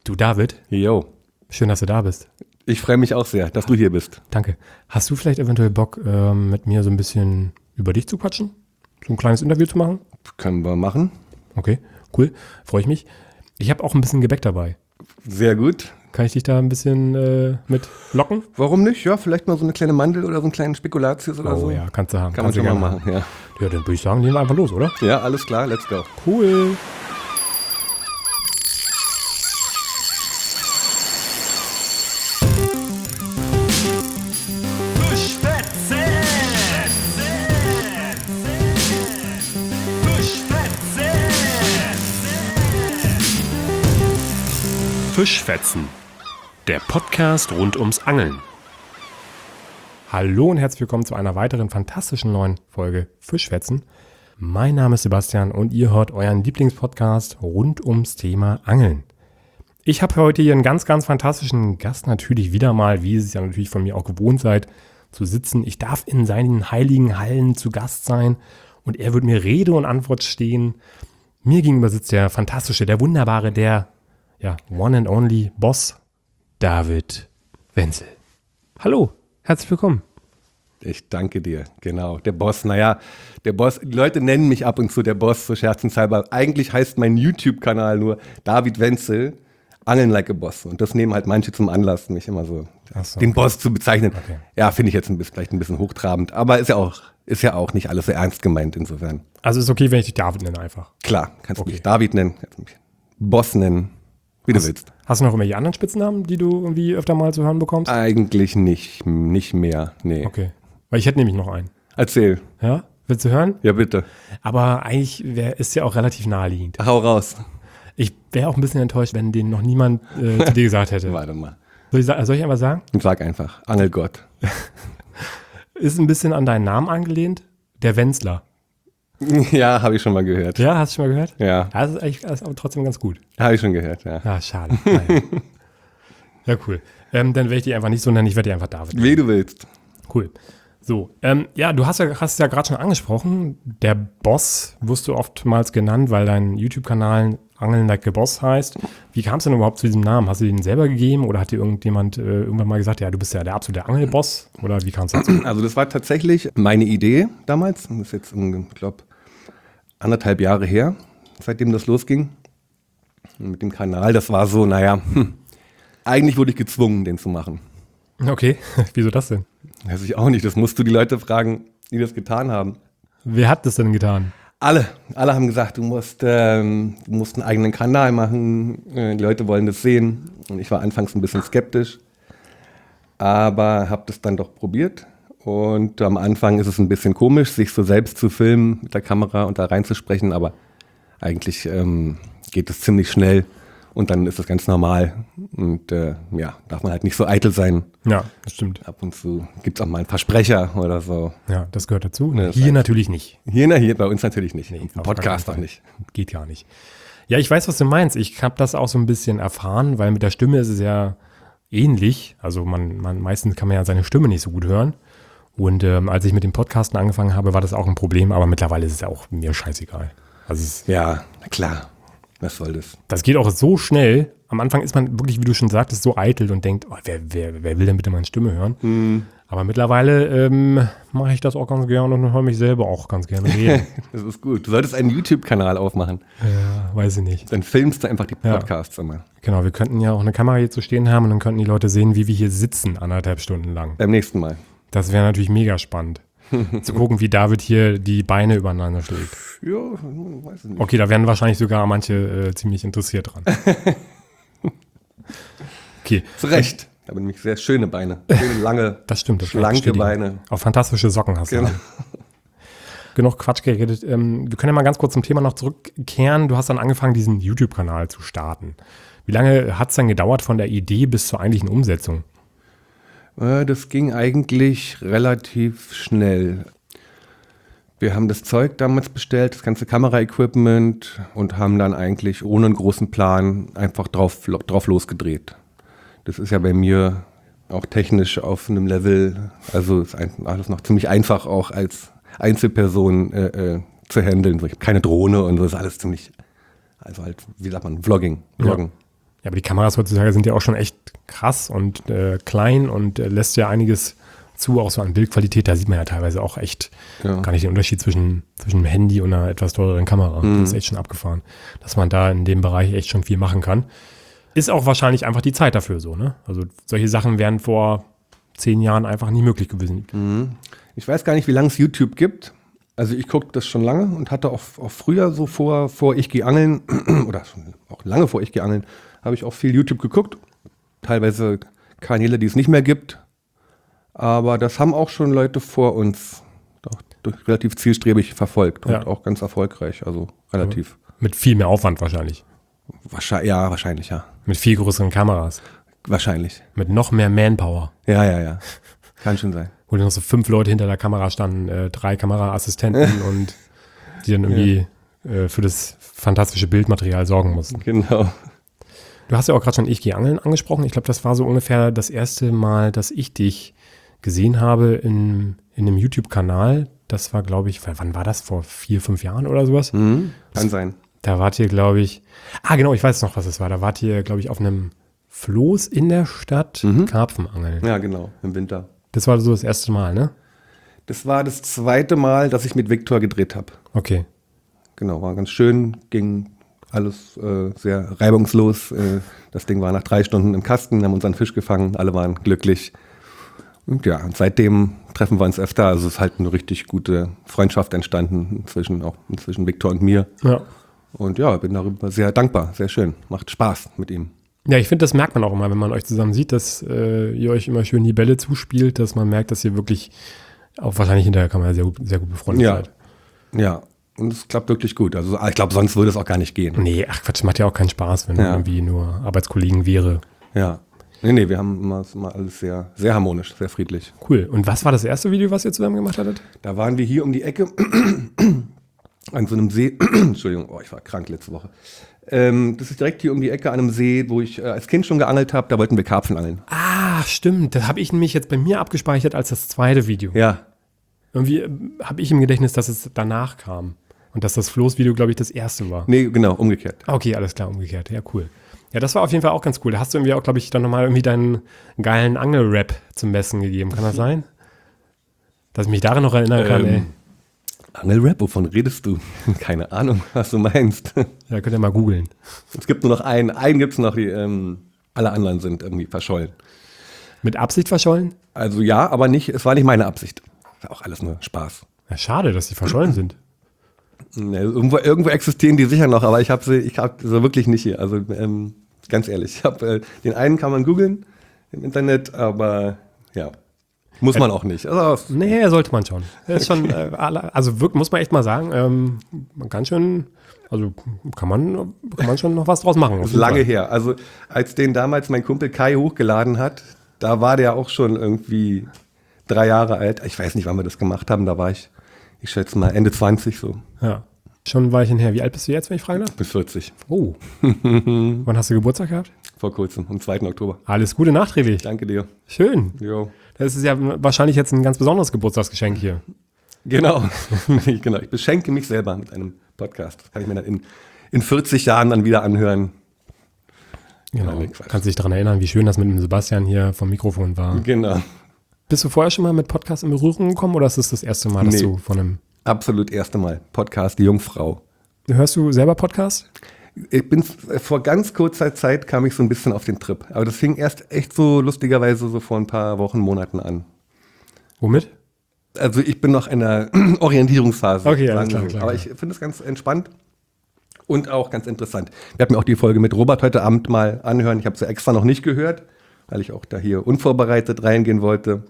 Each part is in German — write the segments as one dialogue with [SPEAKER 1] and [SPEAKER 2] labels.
[SPEAKER 1] Du David,
[SPEAKER 2] Jo,
[SPEAKER 1] schön, dass du da bist.
[SPEAKER 2] ich freue mich auch sehr, dass du hier bist.
[SPEAKER 1] Danke. Hast du vielleicht eventuell Bock, mit mir so ein bisschen über dich zu quatschen? So ein kleines Interview zu machen?
[SPEAKER 2] Können wir machen.
[SPEAKER 1] Okay, cool. Freue ich mich. Ich habe auch ein bisschen Gebäck dabei.
[SPEAKER 2] Sehr gut.
[SPEAKER 1] Kann ich dich da ein bisschen mit locken?
[SPEAKER 2] Warum nicht? Ja, vielleicht mal so eine kleine Mandel oder so einen kleinen Spekulatius oder so.
[SPEAKER 1] Oh ja, kannst du haben.
[SPEAKER 2] Kann man
[SPEAKER 1] Kannst du
[SPEAKER 2] schon mal
[SPEAKER 1] gerne
[SPEAKER 2] machen, ja.
[SPEAKER 1] Ja, dann würde ich sagen, legen wir einfach los, oder?
[SPEAKER 2] Ja, alles klar, let's go.
[SPEAKER 1] Cool.
[SPEAKER 3] Fischfetzen, der Podcast rund ums Angeln.
[SPEAKER 1] Hallo und herzlich willkommen zu einer weiteren fantastischen neuen Folge Fischfetzen. Mein Name ist Sebastian und ihr hört euren Lieblingspodcast rund ums Thema Angeln. Ich habe heute hier einen ganz, ganz fantastischen Gast, natürlich wieder mal, wie ihr es ja natürlich von mir auch gewohnt seid, zu sitzen. Ich darf in seinen heiligen Hallen zu Gast sein und er wird mir Rede und Antwort stehen. Mir gegenüber sitzt der fantastische, der wunderbare, der one and only Boss David Wenzel. Hallo, herzlich willkommen.
[SPEAKER 2] Ich danke dir, genau. Der Boss, der Boss, die Leute nennen mich ab und zu der Boss, so scherzenshalber. Eigentlich heißt mein YouTube-Kanal nur David Wenzel, Angeln like a Boss. Und das nehmen halt manche zum Anlass, mich immer so, den Boss zu bezeichnen.
[SPEAKER 1] Okay.
[SPEAKER 2] Ja, finde ich jetzt vielleicht ein bisschen hochtrabend, aber ist ja auch nicht alles so ernst gemeint insofern.
[SPEAKER 1] Also ist okay, wenn ich dich David nenne einfach.
[SPEAKER 2] Klar, kannst du mich David nennen, kannst du mich Boss nennen, wie du willst.
[SPEAKER 1] Hast du noch irgendwelche anderen Spitznamen, die du irgendwie öfter mal zu hören bekommst?
[SPEAKER 2] Eigentlich nicht mehr, nee.
[SPEAKER 1] Okay, weil ich hätte nämlich noch einen.
[SPEAKER 2] Erzähl.
[SPEAKER 1] Ja, willst du hören?
[SPEAKER 2] Ja, bitte.
[SPEAKER 1] Aber eigentlich ist ja auch relativ naheliegend.
[SPEAKER 2] Hau raus.
[SPEAKER 1] Ich wäre auch ein bisschen enttäuscht, wenn den noch niemand zu dir gesagt hätte.
[SPEAKER 2] Warte mal.
[SPEAKER 1] Soll ich einfach sagen?
[SPEAKER 2] Sag einfach, Angelgott.
[SPEAKER 1] Ist ein bisschen an deinen Namen angelehnt. Der Wenzler.
[SPEAKER 2] Ja, habe ich schon mal gehört.
[SPEAKER 1] Ja, hast du schon mal gehört?
[SPEAKER 2] Ja,
[SPEAKER 1] Das ist eigentlich aber trotzdem ganz gut.
[SPEAKER 2] habe ich schon gehört, ja.
[SPEAKER 1] Ja, schade. Naja. Ja, cool. Dann werde ich die einfach nicht so nennen, ich werde die einfach David nennen.
[SPEAKER 2] Wie du willst.
[SPEAKER 1] Cool. So, du hast ja gerade schon angesprochen, der Boss wirst du oftmals genannt, weil dein YouTube-Kanal Angeln like a Boss heißt. Wie kam es denn überhaupt zu diesem Namen? Hast du den selber gegeben oder hat dir irgendjemand irgendwann mal gesagt, ja, du bist ja der absolute Angelboss? Oder wie kam es dazu?
[SPEAKER 2] Also das war tatsächlich meine Idee damals. Das ist jetzt, ich glaube, 1,5 Jahre her, seitdem das losging. Und mit dem Kanal, das war so, eigentlich wurde ich gezwungen, den zu machen.
[SPEAKER 1] Okay, wieso das denn?
[SPEAKER 2] Weiß ich auch nicht, das musst du die Leute fragen, die das getan haben.
[SPEAKER 1] Wer hat das denn getan?
[SPEAKER 2] Alle haben gesagt, du musst einen eigenen Kanal machen, die Leute wollen das sehen. Und ich war anfangs ein bisschen skeptisch, aber habe das dann doch probiert. Und am Anfang ist es ein bisschen komisch, sich so selbst zu filmen mit der Kamera und da reinzusprechen, aber eigentlich geht es ziemlich schnell und dann ist das ganz normal. Und darf man halt nicht so eitel sein.
[SPEAKER 1] Ja, das stimmt.
[SPEAKER 2] Ab und zu gibt es auch mal einen Versprecher oder so.
[SPEAKER 1] Ja, das gehört dazu.
[SPEAKER 2] Ja, das
[SPEAKER 1] Hier
[SPEAKER 2] heißt-
[SPEAKER 1] natürlich nicht.
[SPEAKER 2] Hier bei uns natürlich nicht. Im
[SPEAKER 1] auf
[SPEAKER 2] Podcast
[SPEAKER 1] gar
[SPEAKER 2] auch
[SPEAKER 1] keinen
[SPEAKER 2] nicht.
[SPEAKER 1] Fall. Geht gar nicht. Ja, ich weiß, was du meinst. Ich habe das auch so ein bisschen erfahren, weil mit der Stimme ist es ja ähnlich. Also meistens kann man ja seine Stimme nicht so gut hören. Und als ich mit dem Podcasten angefangen habe, war das auch ein Problem. Aber mittlerweile ist es ja auch mir scheißegal. Also
[SPEAKER 2] Ja, na klar. Was soll das?
[SPEAKER 1] das geht auch so schnell. Am Anfang ist man wirklich, wie du schon sagtest, so eitel und denkt, oh, wer will denn bitte meine Stimme hören? Aber mittlerweile mache ich das auch ganz gerne und höre mich selber auch ganz gerne reden.
[SPEAKER 2] Das ist gut. Du solltest einen YouTube-Kanal aufmachen.
[SPEAKER 1] Ja, weiß ich nicht.
[SPEAKER 2] Dann filmst du einfach die Podcasts immer.
[SPEAKER 1] Genau, wir könnten ja auch eine Kamera hier zu stehen haben und dann könnten die Leute sehen, wie wir hier sitzen, 1,5 Stunden lang.
[SPEAKER 2] Beim nächsten Mal.
[SPEAKER 1] Das wäre natürlich mega spannend. Zu gucken, wie David hier die Beine übereinander schlägt.
[SPEAKER 2] Ja, weiß ich nicht.
[SPEAKER 1] Okay, da wären wahrscheinlich sogar manche ziemlich interessiert dran. Okay,
[SPEAKER 2] Zu Recht. Da haben nämlich sehr schöne Beine. Schöne, lange,
[SPEAKER 1] das stimmt. Das kann ich
[SPEAKER 2] schlanke
[SPEAKER 1] bestätigen.
[SPEAKER 2] Beine.
[SPEAKER 1] Auch fantastische Socken hast du.
[SPEAKER 2] Genau.
[SPEAKER 1] an. Genug Quatsch geredet. Wir können ja mal ganz kurz zum Thema noch zurückkehren. Du hast dann angefangen, diesen YouTube-Kanal zu starten. Wie lange hat es dann gedauert von der Idee bis zur eigentlichen Umsetzung?
[SPEAKER 2] Das ging eigentlich relativ schnell. Wir haben das Zeug damals bestellt, das ganze Kameraequipment und haben dann eigentlich ohne einen großen Plan einfach drauf losgedreht. Das ist ja bei mir auch technisch auf einem Level, also ist alles noch ziemlich einfach auch als Einzelperson zu handeln. Ich habe keine Drohne und so, ist alles ziemlich, also halt, wie sagt man, Vloggen.
[SPEAKER 1] Ja, aber die Kameras heutzutage sind ja auch schon echt krass und klein und lässt ja einiges zu, auch so an Bildqualität. Da sieht man ja teilweise auch echt gar nicht den Unterschied zwischen einem Handy und einer etwas teureren Kamera. Das ist echt schon abgefahren, dass man da in dem Bereich echt schon viel machen kann. Ist auch wahrscheinlich einfach die Zeit dafür so, ne? Also solche Sachen wären vor 10 Jahren einfach nie möglich gewesen.
[SPEAKER 2] Ich weiß gar nicht, wie lange es YouTube gibt. Also ich gucke das schon lange und hatte auch früher so vor ich gehe angeln oder schon auch lange vor ich gehe angeln, habe ich auch viel YouTube geguckt. Teilweise Kanäle, die es nicht mehr gibt. Aber das haben auch schon Leute vor uns doch relativ zielstrebig verfolgt und auch ganz erfolgreich. Also relativ.
[SPEAKER 1] Mit viel mehr Aufwand wahrscheinlich.
[SPEAKER 2] Wahrscheinlich, ja.
[SPEAKER 1] Mit viel größeren Kameras.
[SPEAKER 2] Wahrscheinlich.
[SPEAKER 1] Mit noch mehr Manpower.
[SPEAKER 2] Ja. Kann schon sein.
[SPEAKER 1] Wo dann noch so 5 Leute hinter der Kamera standen, 3 Kameraassistenten und die dann irgendwie für das fantastische Bildmaterial sorgen mussten.
[SPEAKER 2] Genau.
[SPEAKER 1] Du hast ja auch gerade schon Ich gehe angeln angesprochen. Ich glaube, das war so ungefähr das erste Mal, dass ich dich gesehen habe in einem YouTube-Kanal. Das war, glaube ich, wann war das? Vor 4, 5 Jahren oder sowas?
[SPEAKER 2] Kann sein.
[SPEAKER 1] Da wart ihr, glaube ich, genau, ich weiß noch, was es war. Da wart ihr, glaube ich, auf einem Floß in der Stadt Karpfenangeln.
[SPEAKER 2] Ja, genau, im Winter.
[SPEAKER 1] Das war so das erste Mal, ne?
[SPEAKER 2] Das war das zweite Mal, dass ich mit Viktor gedreht habe.
[SPEAKER 1] Okay.
[SPEAKER 2] Genau, war ganz schön, ging alles sehr reibungslos. Das Ding war nach 3 Stunden im Kasten, haben unseren Fisch gefangen, alle waren glücklich. Und ja, und seitdem treffen wir uns öfter. Also es ist halt eine richtig gute Freundschaft entstanden, inzwischen Viktor und mir.
[SPEAKER 1] Ja.
[SPEAKER 2] Und ja, bin darüber sehr dankbar, sehr schön. Macht Spaß mit ihm.
[SPEAKER 1] Ja, ich finde, das merkt man auch immer, wenn man euch zusammen sieht, dass ihr euch immer schön die Bälle zuspielt, dass man merkt, dass ihr wirklich auch wahrscheinlich hinter der Kamera sehr gut befreundet seid.
[SPEAKER 2] Ja, und es klappt wirklich gut. Also ich glaube, sonst würde es auch gar nicht gehen.
[SPEAKER 1] Nee, ach Quatsch, macht ja auch keinen Spaß, wenn man irgendwie nur Arbeitskollegen wäre.
[SPEAKER 2] Ja. Nee, wir haben immer alles sehr, sehr harmonisch, sehr friedlich.
[SPEAKER 1] Cool. Und was war das erste Video, was ihr zusammen gemacht hattet?
[SPEAKER 2] Da waren wir hier um die Ecke an so einem See. Entschuldigung, ich war krank letzte Woche. Das ist direkt hier um die Ecke an einem See, wo ich als Kind schon geangelt habe. Da wollten wir Karpfen angeln.
[SPEAKER 1] Ah, stimmt. Das habe ich nämlich jetzt bei mir abgespeichert als das zweite Video.
[SPEAKER 2] Ja.
[SPEAKER 1] Irgendwie habe ich im Gedächtnis, dass es danach kam. Und dass das Floßvideo, glaube ich, das erste war.
[SPEAKER 2] Nee, genau, umgekehrt.
[SPEAKER 1] Okay, alles klar, umgekehrt. Ja, cool. Ja, das war auf jeden Fall auch ganz cool. Da hast du irgendwie auch, glaube ich, dann nochmal irgendwie deinen geilen Angel-Rap zum Besten gegeben. Kann das sein? Dass ich mich daran noch erinnern kann, ey.
[SPEAKER 2] Angelrap, wovon redest du? Keine Ahnung, was du meinst.
[SPEAKER 1] Ja, könnt ihr mal googeln.
[SPEAKER 2] Es gibt nur noch einen. Einen gibt es noch, alle anderen sind irgendwie verschollen.
[SPEAKER 1] Mit Absicht verschollen?
[SPEAKER 2] Also ja, aber es war nicht meine Absicht. War auch alles nur Spaß.
[SPEAKER 1] Ja, schade, dass die verschollen sind.
[SPEAKER 2] Ja, irgendwo existieren die sicher noch, aber ich habe sie wirklich nicht hier. Also ganz ehrlich, den einen kann man googeln im Internet, aber ja, muss man auch nicht. Also,
[SPEAKER 1] nee, sollte man schon. Das ist schon, also muss man echt mal sagen, man kann schon, also kann man schon noch was draus machen.
[SPEAKER 2] Das ist lange her. Also als den damals mein Kumpel Kai hochgeladen hat, da war der auch schon irgendwie 3 Jahre alt. Ich weiß nicht, wann wir das gemacht haben. Da war ich schätze mal Ende 20 so.
[SPEAKER 1] Ja, schon ein Weilchen her. Wie alt bist du jetzt, wenn ich fragen darf?
[SPEAKER 2] Bis 40.
[SPEAKER 1] Oh. Wann hast du Geburtstag gehabt?
[SPEAKER 2] Vor kurzem, am 2. Oktober.
[SPEAKER 1] Alles Gute nachträglich.
[SPEAKER 2] Danke dir.
[SPEAKER 1] Schön.
[SPEAKER 2] Jo.
[SPEAKER 1] Das ist ja wahrscheinlich jetzt ein ganz besonderes Geburtstagsgeschenk hier.
[SPEAKER 2] Genau. Genau. Ich beschenke mich selber mit einem Podcast. Das kann ich mir dann in 40 Jahren dann wieder anhören.
[SPEAKER 1] Genau. Kannst dich daran erinnern, wie schön das mit dem Sebastian hier vom Mikrofon war.
[SPEAKER 2] Genau.
[SPEAKER 1] Bist du vorher schon mal mit Podcast in Berührung gekommen oder ist es das erste Mal, dass du von einem...
[SPEAKER 2] Absolut erste Mal. Podcast, die Jungfrau.
[SPEAKER 1] Hörst du selber Podcast?
[SPEAKER 2] Vor ganz kurzer Zeit kam ich so ein bisschen auf den Trip. Aber das fing erst echt so lustigerweise so vor ein paar Wochen, Monaten an.
[SPEAKER 1] Womit?
[SPEAKER 2] Also ich bin noch in der Orientierungsphase.
[SPEAKER 1] Okay, alles klar.
[SPEAKER 2] Aber ich finde es ganz entspannt und auch ganz interessant. Wir hatten mir auch die Folge mit Robert heute Abend mal anhören. Ich habe sie extra noch nicht gehört, weil ich auch da hier unvorbereitet reingehen wollte.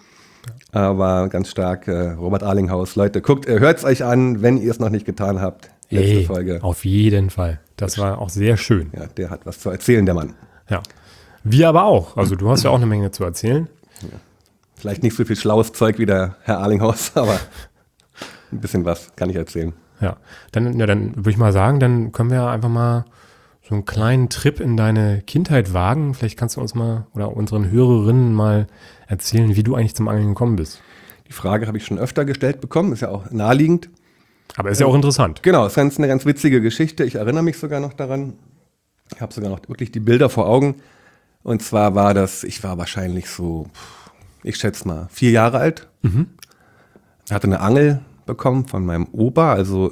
[SPEAKER 2] Aber ganz stark, Robert Arlinghaus. Leute, hört es euch an, wenn ihr es noch nicht getan habt. Letzte Folge.
[SPEAKER 1] Auf jeden Fall. Das war auch sehr schön.
[SPEAKER 2] Ja, der hat was zu erzählen, der Mann.
[SPEAKER 1] Ja. Wir aber auch. Also du hast ja auch eine Menge zu erzählen.
[SPEAKER 2] Ja. Vielleicht nicht so viel schlaues Zeug wie der Herr Arlinghaus, aber ein bisschen was kann ich erzählen.
[SPEAKER 1] Ja, dann würde ich mal sagen, dann können wir einfach mal so einen kleinen Trip in deine Kindheit wagen. Vielleicht kannst du uns mal oder unseren Hörerinnen mal erzählen, wie du eigentlich zum Angeln gekommen bist.
[SPEAKER 2] Die Frage habe ich schon öfter gestellt bekommen, ist ja auch naheliegend.
[SPEAKER 1] Aber ist ja auch interessant.
[SPEAKER 2] Genau, es ist eine ganz witzige Geschichte. Ich erinnere mich sogar noch daran. Ich habe sogar noch wirklich die Bilder vor Augen. Und zwar war das, ich war wahrscheinlich so, ich schätze mal, 4 Jahre alt. Hatte eine Angel bekommen von meinem Opa. Also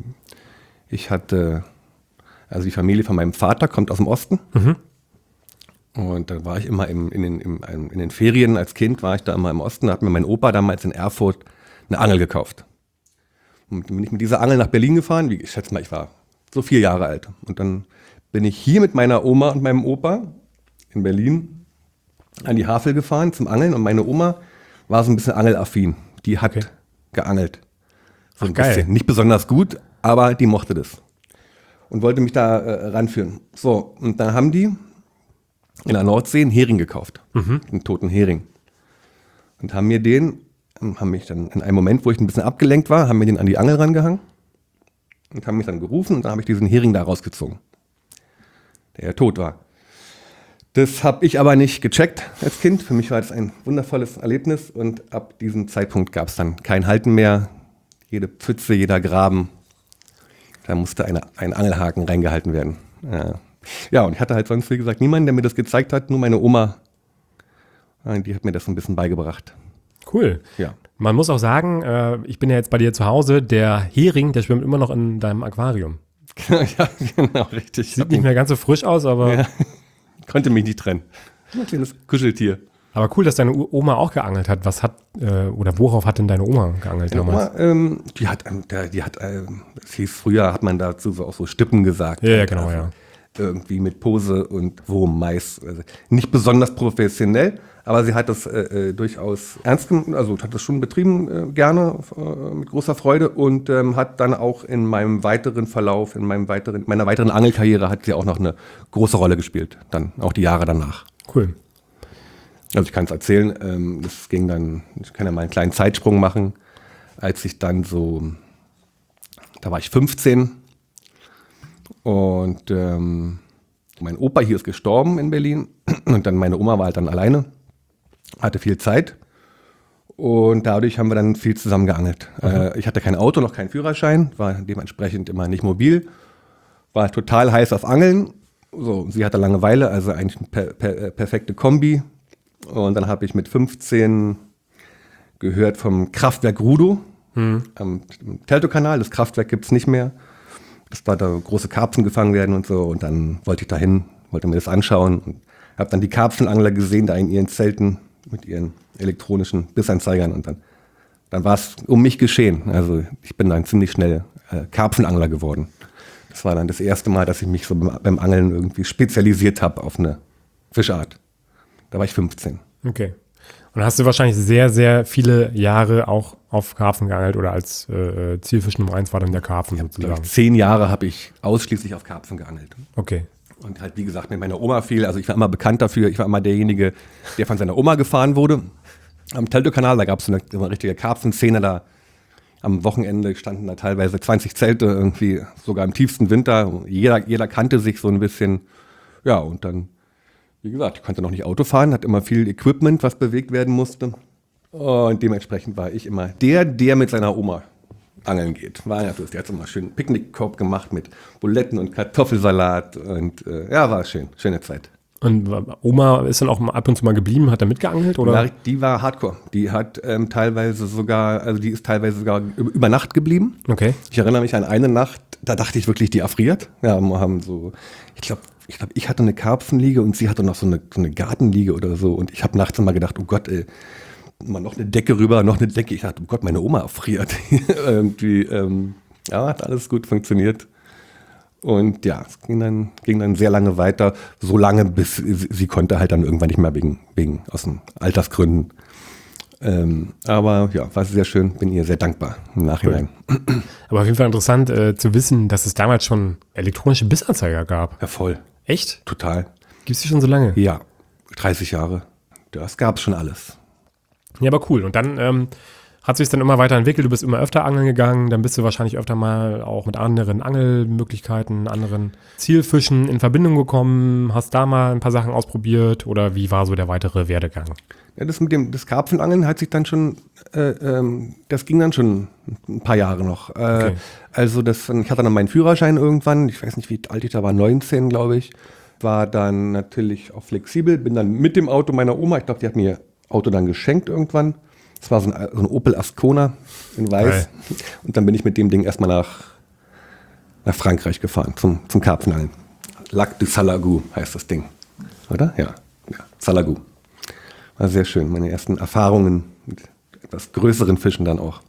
[SPEAKER 2] die Familie von meinem Vater kommt aus dem Osten. Und dann war ich immer in den Ferien als Kind, war ich da immer im Osten. Da hat mir mein Opa damals in Erfurt eine Angel gekauft. Und dann bin ich mit dieser Angel nach Berlin gefahren. Ich schätze mal, ich war so 4 Jahre alt. Und dann bin ich hier mit meiner Oma und meinem Opa in Berlin an die Havel gefahren zum Angeln. Und meine Oma war so ein bisschen angelaffin. Die hat geangelt. So ein
[SPEAKER 1] geil.
[SPEAKER 2] bisschen. Nicht besonders gut, aber die mochte das. Und wollte mich da ranführen. So, und dann haben die in der Nordsee einen Hering gekauft. Einen toten Hering. Und haben mich dann in einem Moment, wo ich ein bisschen abgelenkt war, haben mir den an die Angel rangehangen und haben mich dann gerufen und dann habe ich diesen Hering da rausgezogen, der ja tot war. Das habe ich aber nicht gecheckt als Kind. Für mich war das ein wundervolles Erlebnis und ab diesem Zeitpunkt gab es dann kein Halten mehr. Jede Pfütze, jeder Graben, da musste ein Angelhaken reingehalten werden. Ja, und ich hatte halt sonst, wie gesagt, niemanden, der mir das gezeigt hat, nur meine Oma. Die hat mir das so ein bisschen beigebracht.
[SPEAKER 1] Cool.
[SPEAKER 2] Ja.
[SPEAKER 1] Man muss auch sagen, ich bin ja jetzt bei dir zu Hause, der Hering, der schwimmt immer noch in deinem Aquarium.
[SPEAKER 2] Ja, genau, richtig.
[SPEAKER 1] Sieht nicht mehr ganz so frisch aus, aber...
[SPEAKER 2] Ja. Konnte mich nicht trennen. Ein kleines Kuscheltier.
[SPEAKER 1] Aber cool, dass deine Oma auch geangelt hat. Oder worauf hat denn deine Oma geangelt damals?
[SPEAKER 2] Oma, die hat, es hieß früher, hat man dazu auch so Stippen gesagt.
[SPEAKER 1] Ja, genau, ja.
[SPEAKER 2] Irgendwie mit Pose und Wurm, Mais. Also nicht besonders professionell, aber sie hat das durchaus ernst genommen, also hat das schon betrieben, gerne, mit großer Freude und hat dann auch in meinem weiteren Verlauf, meiner weiteren Angelkarriere hat sie auch noch eine große Rolle gespielt, dann auch die Jahre danach.
[SPEAKER 1] Cool.
[SPEAKER 2] Also ich kann es erzählen, das ging dann, ich kann ja mal einen kleinen Zeitsprung machen, als ich dann so, da war ich 15 und mein Opa hier ist gestorben in Berlin und dann meine Oma war halt dann alleine, hatte viel Zeit und dadurch haben wir dann viel zusammen geangelt. Ich hatte kein Auto, noch keinen Führerschein, war dementsprechend immer nicht mobil, war total heiß auf Angeln, so, sie hatte Langeweile, also eigentlich eine perfekte Kombi. Und dann habe ich mit 15 gehört vom Kraftwerk Rudow am Teltow-Kanal. Das Kraftwerk gibt es nicht mehr. Das war da große Karpfen gefangen werden und so. Und dann wollte ich da hin, wollte mir das anschauen. Und habe dann die Karpfenangler gesehen, da in ihren Zelten mit ihren elektronischen Bissanzeigern. Und dann war es um mich geschehen. Also ich bin dann ziemlich schnell Karpfenangler geworden. Das war dann das erste Mal, dass ich mich so beim Angeln irgendwie spezialisiert habe auf eine Fischart. Da war ich 15.
[SPEAKER 1] Okay. Und dann hast du wahrscheinlich sehr, sehr viele Jahre auch auf Karpfen geangelt oder als Zielfisch Nummer 1 war dann der Karpfen sozusagen.
[SPEAKER 2] 10 Jahre habe ich ausschließlich auf Karpfen geangelt.
[SPEAKER 1] Okay.
[SPEAKER 2] Und halt, wie gesagt, mit meiner Oma viel. Also ich war immer bekannt dafür. Ich war immer derjenige, der von seiner Oma gefahren wurde. Am Teltow-Kanal, da gab es eine richtige Karpfenszene. Da am Wochenende standen da teilweise 20 Zelte irgendwie, sogar im tiefsten Winter. Jeder kannte sich so ein bisschen. Ja, und dann, wie gesagt, ich konnte noch nicht Auto fahren, hatte immer viel Equipment, was bewegt werden musste. Und dementsprechend war ich immer der mit seiner Oma angeln geht. Der hat so mal schön einen Picknickkorb gemacht mit Buletten und Kartoffelsalat und war schön, schöne Zeit.
[SPEAKER 1] Und Oma ist dann auch ab und zu mal geblieben, hat da mitgeangelt, oder?
[SPEAKER 2] Die war Hardcore. Die hat teilweise sogar über Nacht geblieben.
[SPEAKER 1] Okay.
[SPEAKER 2] Ich erinnere mich an eine Nacht, da dachte ich wirklich, die erfriert. Ja, wir haben so, ich hatte eine Karpfenliege und sie hatte noch so eine Gartenliege oder so. Und ich habe nachts immer gedacht, oh Gott, mal noch eine Decke rüber, noch eine Decke. Ich dachte, oh Gott, meine Oma erfriert. Irgendwie, hat alles gut funktioniert. Und ja, es ging dann sehr lange weiter, so lange, bis sie konnte halt dann irgendwann nicht mehr wegen aus den Altersgründen. Aber ja, war sehr schön, bin ihr sehr dankbar im Nachhinein.
[SPEAKER 1] Aber auf jeden Fall interessant zu wissen, dass es damals schon elektronische Bissanzeiger gab.
[SPEAKER 2] Ja, voll.
[SPEAKER 1] Echt?
[SPEAKER 2] Total.
[SPEAKER 1] Gibt es die schon so lange?
[SPEAKER 2] Ja, 30 Jahre. Das gab es schon alles.
[SPEAKER 1] Ja, aber cool. Und dann hat sich dann immer weiterentwickelt, du bist immer öfter angeln gegangen, dann bist du wahrscheinlich öfter mal auch mit anderen Angelmöglichkeiten, anderen Zielfischen in Verbindung gekommen, hast da mal ein paar Sachen ausprobiert oder wie war so der weitere Werdegang?
[SPEAKER 2] Ja, das mit das Karpfenangeln hat sich dann schon, das ging dann schon ein paar Jahre noch.
[SPEAKER 1] Okay.
[SPEAKER 2] Also ich hatte dann meinen Führerschein irgendwann, ich weiß nicht, wie alt ich da war, 19, glaube ich. War dann natürlich auch flexibel, bin dann mit dem Auto meiner Oma, ich glaube, die hat mir ihr Auto dann geschenkt irgendwann. Das war so ein Opel Ascona in weiß.
[SPEAKER 1] Geil.
[SPEAKER 2] Und dann bin ich mit dem Ding erstmal nach Frankreich gefahren zum Karpfenangeln. Lac de Salagou heißt das Ding, oder? Ja, Salagou. War sehr schön, meine ersten Erfahrungen mit etwas größeren Fischen dann auch.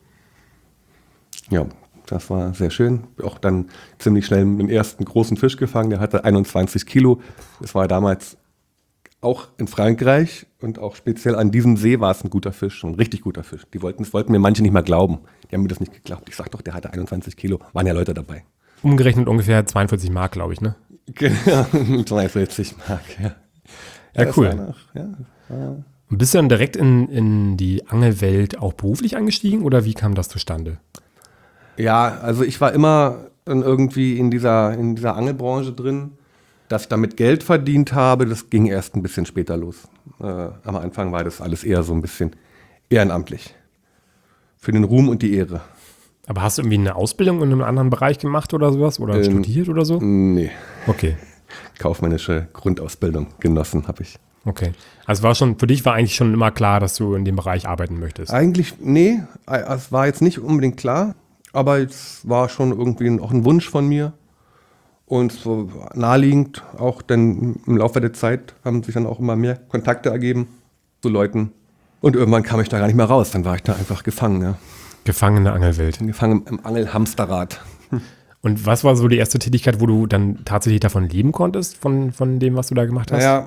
[SPEAKER 2] Ja, das war sehr schön. Auch dann ziemlich schnell den ersten großen Fisch gefangen, der hatte 21 Kilo. Das war damals auch in Frankreich und auch speziell an diesem See war es ein guter Fisch, ein richtig guter Fisch. Das wollten mir manche nicht mal glauben. Die haben mir das nicht geglaubt. Ich sag doch, der hatte 21 Kilo. Waren ja Leute dabei.
[SPEAKER 1] Umgerechnet ungefähr 42 Mark, glaube ich, ne?
[SPEAKER 2] Genau, 42 Mark, ja.
[SPEAKER 1] Ja,
[SPEAKER 2] Das
[SPEAKER 1] cool.
[SPEAKER 2] war noch, ja.
[SPEAKER 1] Und bist du dann direkt in die Angelwelt auch beruflich eingestiegen oder wie kam das zustande?
[SPEAKER 2] Ja, also ich war immer dann irgendwie in dieser Angelbranche drin. Dass ich damit Geld verdient habe, das ging erst ein bisschen später los. Am Anfang war das alles eher so ein bisschen ehrenamtlich. Für den Ruhm und die Ehre.
[SPEAKER 1] Aber hast du irgendwie eine Ausbildung in einem anderen Bereich gemacht oder sowas? Oder studiert oder so?
[SPEAKER 2] Nee,
[SPEAKER 1] Okay,
[SPEAKER 2] kaufmännische Grundausbildung genossen habe ich.
[SPEAKER 1] okay. Also für dich war eigentlich schon immer klar, dass du in dem Bereich arbeiten möchtest.
[SPEAKER 2] Eigentlich, nee, es war jetzt nicht unbedingt klar, aber es war schon irgendwie auch ein Wunsch von mir. Und so naheliegend, auch dann im Laufe der Zeit haben sich dann auch immer mehr Kontakte ergeben zu Leuten. Und irgendwann kam ich da gar nicht mehr raus, dann war ich da einfach gefangen. Ja.
[SPEAKER 1] Gefangen in der Angelwelt.
[SPEAKER 2] Gefangen im Angelhamsterrad.
[SPEAKER 1] Und was war so die erste Tätigkeit, wo du dann tatsächlich davon leben konntest, von dem, was du da gemacht hast?
[SPEAKER 2] Naja,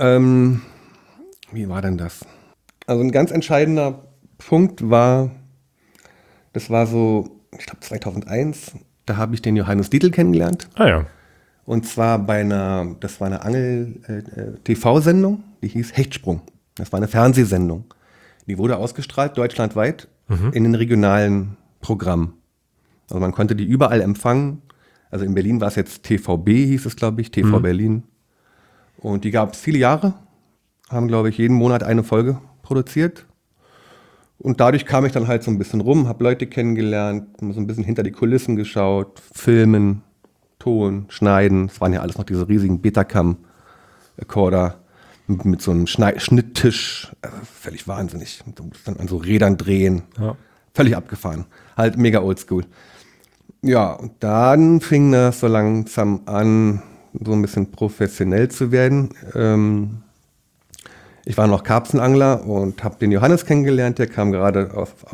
[SPEAKER 2] wie war denn das? Also ein ganz entscheidender Punkt war, das war so, ich glaube 2001, da habe ich den Johannes Dietl kennengelernt.
[SPEAKER 1] Ah ja.
[SPEAKER 2] Und zwar das war eine Angel-TV-Sendung, die hieß Hechtsprung. Das war eine Fernsehsendung. Die wurde ausgestrahlt deutschlandweit in den regionalen Programmen. Also man konnte die überall empfangen. Also in Berlin war es jetzt TVB, hieß es, glaube ich, TV Berlin. Und die gab es viele Jahre, haben, glaube ich, jeden Monat eine Folge produziert. Und dadurch kam ich dann halt so ein bisschen rum, habe Leute kennengelernt, so ein bisschen hinter die Kulissen geschaut, filmen, Ton, schneiden. Es waren ja alles noch diese riesigen Betacam-Recorder mit so einem Schnitttisch. Völlig wahnsinnig. Du musst dann an so Rädern drehen.
[SPEAKER 1] Ja.
[SPEAKER 2] Völlig abgefahren. Halt mega oldschool. Ja, und dann fing das so langsam an, so ein bisschen professionell zu werden. Ich war noch Karpfenangler und habe den Johannes kennengelernt. Der kam gerade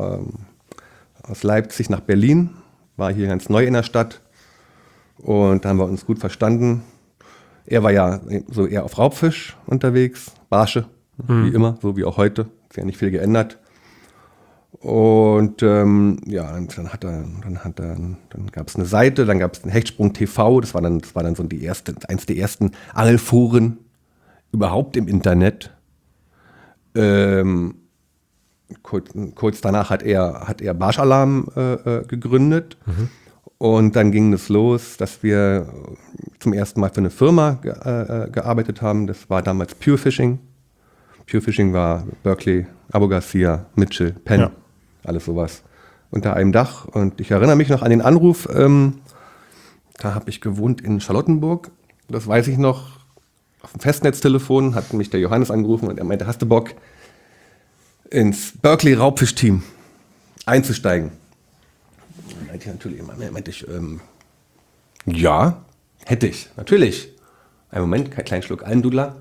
[SPEAKER 2] aus Leipzig nach Berlin, war hier ganz neu in der Stadt und da haben wir uns gut verstanden. Er war ja so eher auf Raubfisch unterwegs, Barsche, wie immer, so wie auch heute. Ist ja nicht viel geändert. Und dann gab es eine Seite, dann gab es den Hechtsprung TV. Das war dann so eins der ersten Angelforen überhaupt im Internet. Kurz danach hat er Barschalarm gegründet. Und dann ging es los, dass wir zum ersten Mal für eine Firma gearbeitet haben. Das war damals Pure Fishing. Pure Fishing war Berkeley, Abu Garcia, Mitchell, Penn, alles sowas unter einem Dach. Und ich erinnere mich noch an den Anruf, da habe ich gewohnt in Charlottenburg. Das weiß ich noch. Auf dem Festnetztelefon hat mich der Johannes angerufen und er meinte, hast du Bock, ins Berkeley Raubfischteam einzusteigen? Da meinte ich natürlich immer, ja, hätte ich, natürlich. Einen Moment, kein kleinen Schluck Almdudler.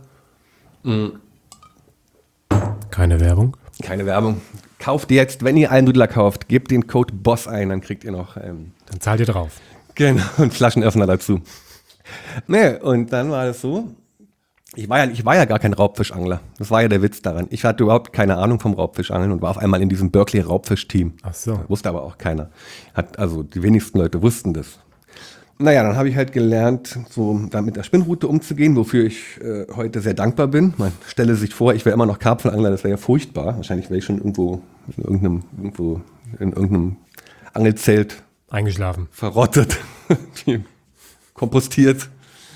[SPEAKER 1] Keine Werbung.
[SPEAKER 2] Keine Werbung. Kauft jetzt, wenn ihr Almdudler kauft, gebt den Code BOSS ein, dann kriegt ihr noch
[SPEAKER 1] Dann zahlt ihr drauf.
[SPEAKER 2] genau, einen Flaschenöffner dazu. Nee, und dann war das so, ich war ja gar kein Raubfischangler. Das war ja der Witz daran. Ich hatte überhaupt keine Ahnung vom Raubfischangeln und war auf einmal in diesem Berkeley Raubfischteam.
[SPEAKER 1] Ach so.
[SPEAKER 2] Wusste aber auch keiner. Die wenigsten Leute wussten das. naja, dann habe ich halt gelernt, so da mit der Spinnrute umzugehen, wofür ich heute sehr dankbar bin. Man stelle sich vor, ich wäre immer noch Karpfenangler, das wäre ja furchtbar. Wahrscheinlich wäre ich schon irgendwo in irgendeinem Angelzelt
[SPEAKER 1] Eingeschlafen.
[SPEAKER 2] verrottet, kompostiert.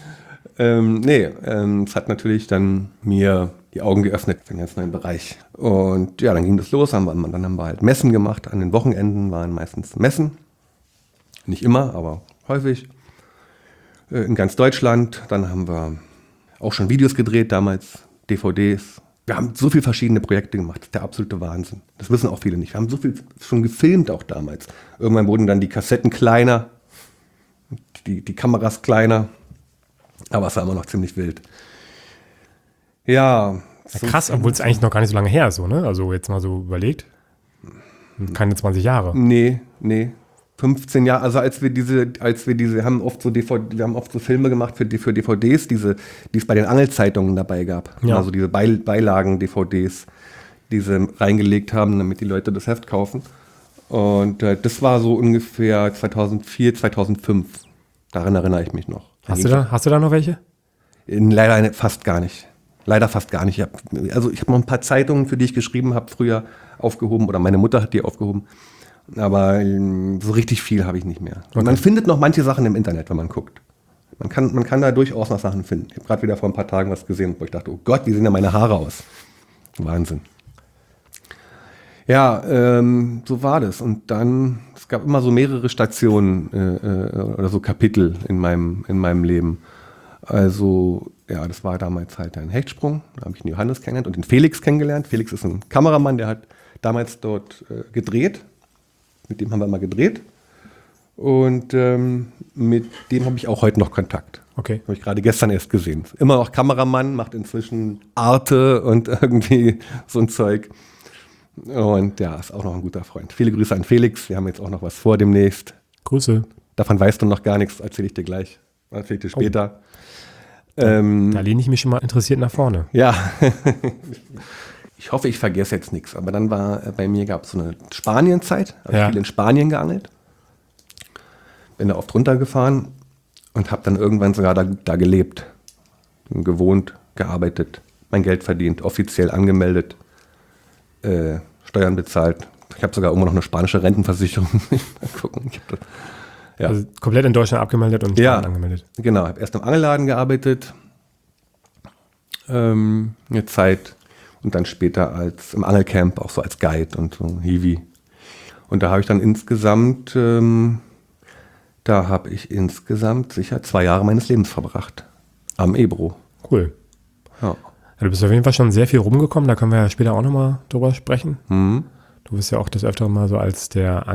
[SPEAKER 2] Es hat natürlich dann mir die Augen geöffnet für den ganz neuen Bereich. Und ja, dann ging das los, dann haben wir halt Messen gemacht. An den Wochenenden waren meistens Messen. Nicht immer, aber häufig. In ganz Deutschland. Dann haben wir auch schon Videos gedreht, damals DVDs. Wir haben so viele verschiedene Projekte gemacht. Das ist der absolute Wahnsinn. Das wissen auch viele nicht. Wir haben so viel schon gefilmt auch damals. Irgendwann wurden dann die Kassetten kleiner, die Kameras kleiner. Aber es war immer noch ziemlich wild. Ja.
[SPEAKER 1] Ja, krass, obwohl es eigentlich noch gar nicht so lange her ist, so, ne? Also jetzt mal so überlegt. Keine 20 Jahre.
[SPEAKER 2] Nee. 15 Jahre, also wir haben oft so Filme gemacht für DVDs, die es bei den Angelzeitungen dabei gab.
[SPEAKER 1] Ja.
[SPEAKER 2] Also diese Beilagen-DVDs, die sie reingelegt haben, damit die Leute das Heft kaufen. Und das war so ungefähr 2004, 2005. Daran erinnere ich mich noch.
[SPEAKER 1] Hast du da noch welche?
[SPEAKER 2] Leider fast gar nicht. Ich habe noch ein paar Zeitungen, für die ich geschrieben habe, früher aufgehoben, oder meine Mutter hat die aufgehoben. Aber so richtig viel habe ich nicht mehr.
[SPEAKER 1] Okay.
[SPEAKER 2] Man findet noch manche Sachen im Internet, wenn man guckt. Man kann da durchaus noch Sachen finden. Ich habe gerade wieder vor ein paar Tagen was gesehen, wo ich dachte, oh Gott, wie sehen da meine Haare aus? Wahnsinn. Ja, so war das. Und dann, es gab immer so mehrere Stationen oder so Kapitel in meinem Leben. Also, ja, das war damals halt ein Hechtsprung. Da habe ich den Johannes kennengelernt und den Felix kennengelernt. Felix ist ein Kameramann, der hat damals dort gedreht. Mit dem haben wir mal gedreht. Und mit dem habe ich auch heute noch Kontakt.
[SPEAKER 1] Okay.
[SPEAKER 2] Habe ich gerade gestern erst gesehen. Immer noch Kameramann, macht inzwischen Arte und irgendwie so ein Zeug. Und ja, ist auch noch ein guter Freund. Viele Grüße an Felix. Wir haben jetzt auch noch was vor demnächst.
[SPEAKER 1] Grüße.
[SPEAKER 2] Davon weißt du noch gar nichts. Erzähle ich dir gleich. Erzähle ich dir später.
[SPEAKER 1] Da lehne ich mich schon mal interessiert nach vorne.
[SPEAKER 2] Ja. Ich hoffe, ich vergesse jetzt nichts. Aber dann bei mir gab es so eine Spanienzeit. Habe ich viel in Spanien geangelt. Bin da oft runtergefahren und habe dann irgendwann sogar da gelebt. Gewohnt, gearbeitet, mein Geld verdient, offiziell angemeldet, Steuern bezahlt. Ich habe sogar immer noch eine spanische Rentenversicherung. Mal gucken. Ja.
[SPEAKER 1] Also komplett in Deutschland abgemeldet und angemeldet.
[SPEAKER 2] Genau. Ich habe erst im Angelladen gearbeitet. Eine Zeit. Und dann später im Angelcamp, auch so als Guide und so Hiwi. Und da habe ich dann insgesamt sicher 2 Jahre meines Lebens verbracht. Am Ebro.
[SPEAKER 1] Cool.
[SPEAKER 2] Ja.
[SPEAKER 1] Du bist auf jeden Fall schon sehr viel rumgekommen, da können wir ja später auch nochmal drüber sprechen.
[SPEAKER 2] Mhm.
[SPEAKER 1] Du bist ja auch des Öfteren mal so als der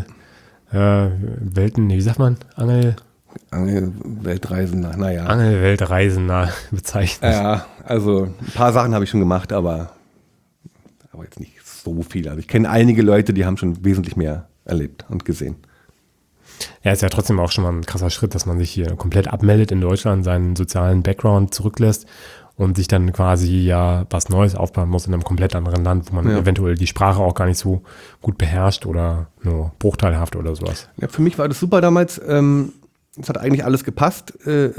[SPEAKER 1] wie sagt man?
[SPEAKER 2] Angelweltreisender, naja.
[SPEAKER 1] Angelweltreisender bezeichnet.
[SPEAKER 2] Ja, also ein paar Sachen habe ich schon gemacht, aber jetzt nicht so viel. Also ich kenne einige Leute, die haben schon wesentlich mehr erlebt und gesehen.
[SPEAKER 1] Ja, ist ja trotzdem auch schon mal ein krasser Schritt, dass man sich hier komplett abmeldet in Deutschland, seinen sozialen Background zurücklässt und sich dann quasi ja was Neues aufbauen muss in einem komplett anderen Land, wo man eventuell die Sprache auch gar nicht so gut beherrscht oder nur bruchteilhaft oder sowas.
[SPEAKER 2] Ja, für mich war das super damals. Es hat eigentlich alles gepasst.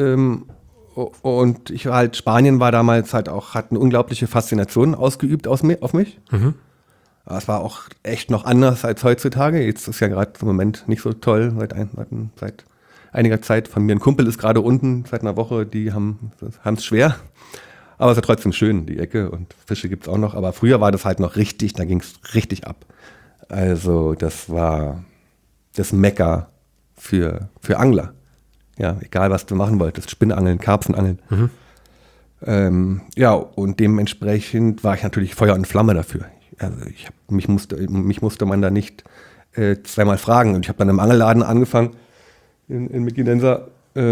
[SPEAKER 2] Und Spanien war damals halt auch, hat eine unglaubliche Faszination ausgeübt auf mich. Mhm. Aber es war auch echt noch anders als heutzutage. Jetzt ist ja gerade im Moment nicht so toll, seit einiger Zeit. Von mir ein Kumpel ist gerade unten seit einer Woche, die haben es schwer. Aber es ist ja trotzdem schön, die Ecke, und Fische gibt es auch noch. Aber früher war das halt noch richtig, da ging es richtig ab. Also das war das Mekka für Angler. Ja, egal was du machen wolltest, Spinnangeln, Karpfenangeln. Mhm. Und dementsprechend war ich natürlich Feuer und Flamme dafür. Also mich musste man da nicht zweimal fragen. Und ich habe dann im Angelladen angefangen in Mequinensa.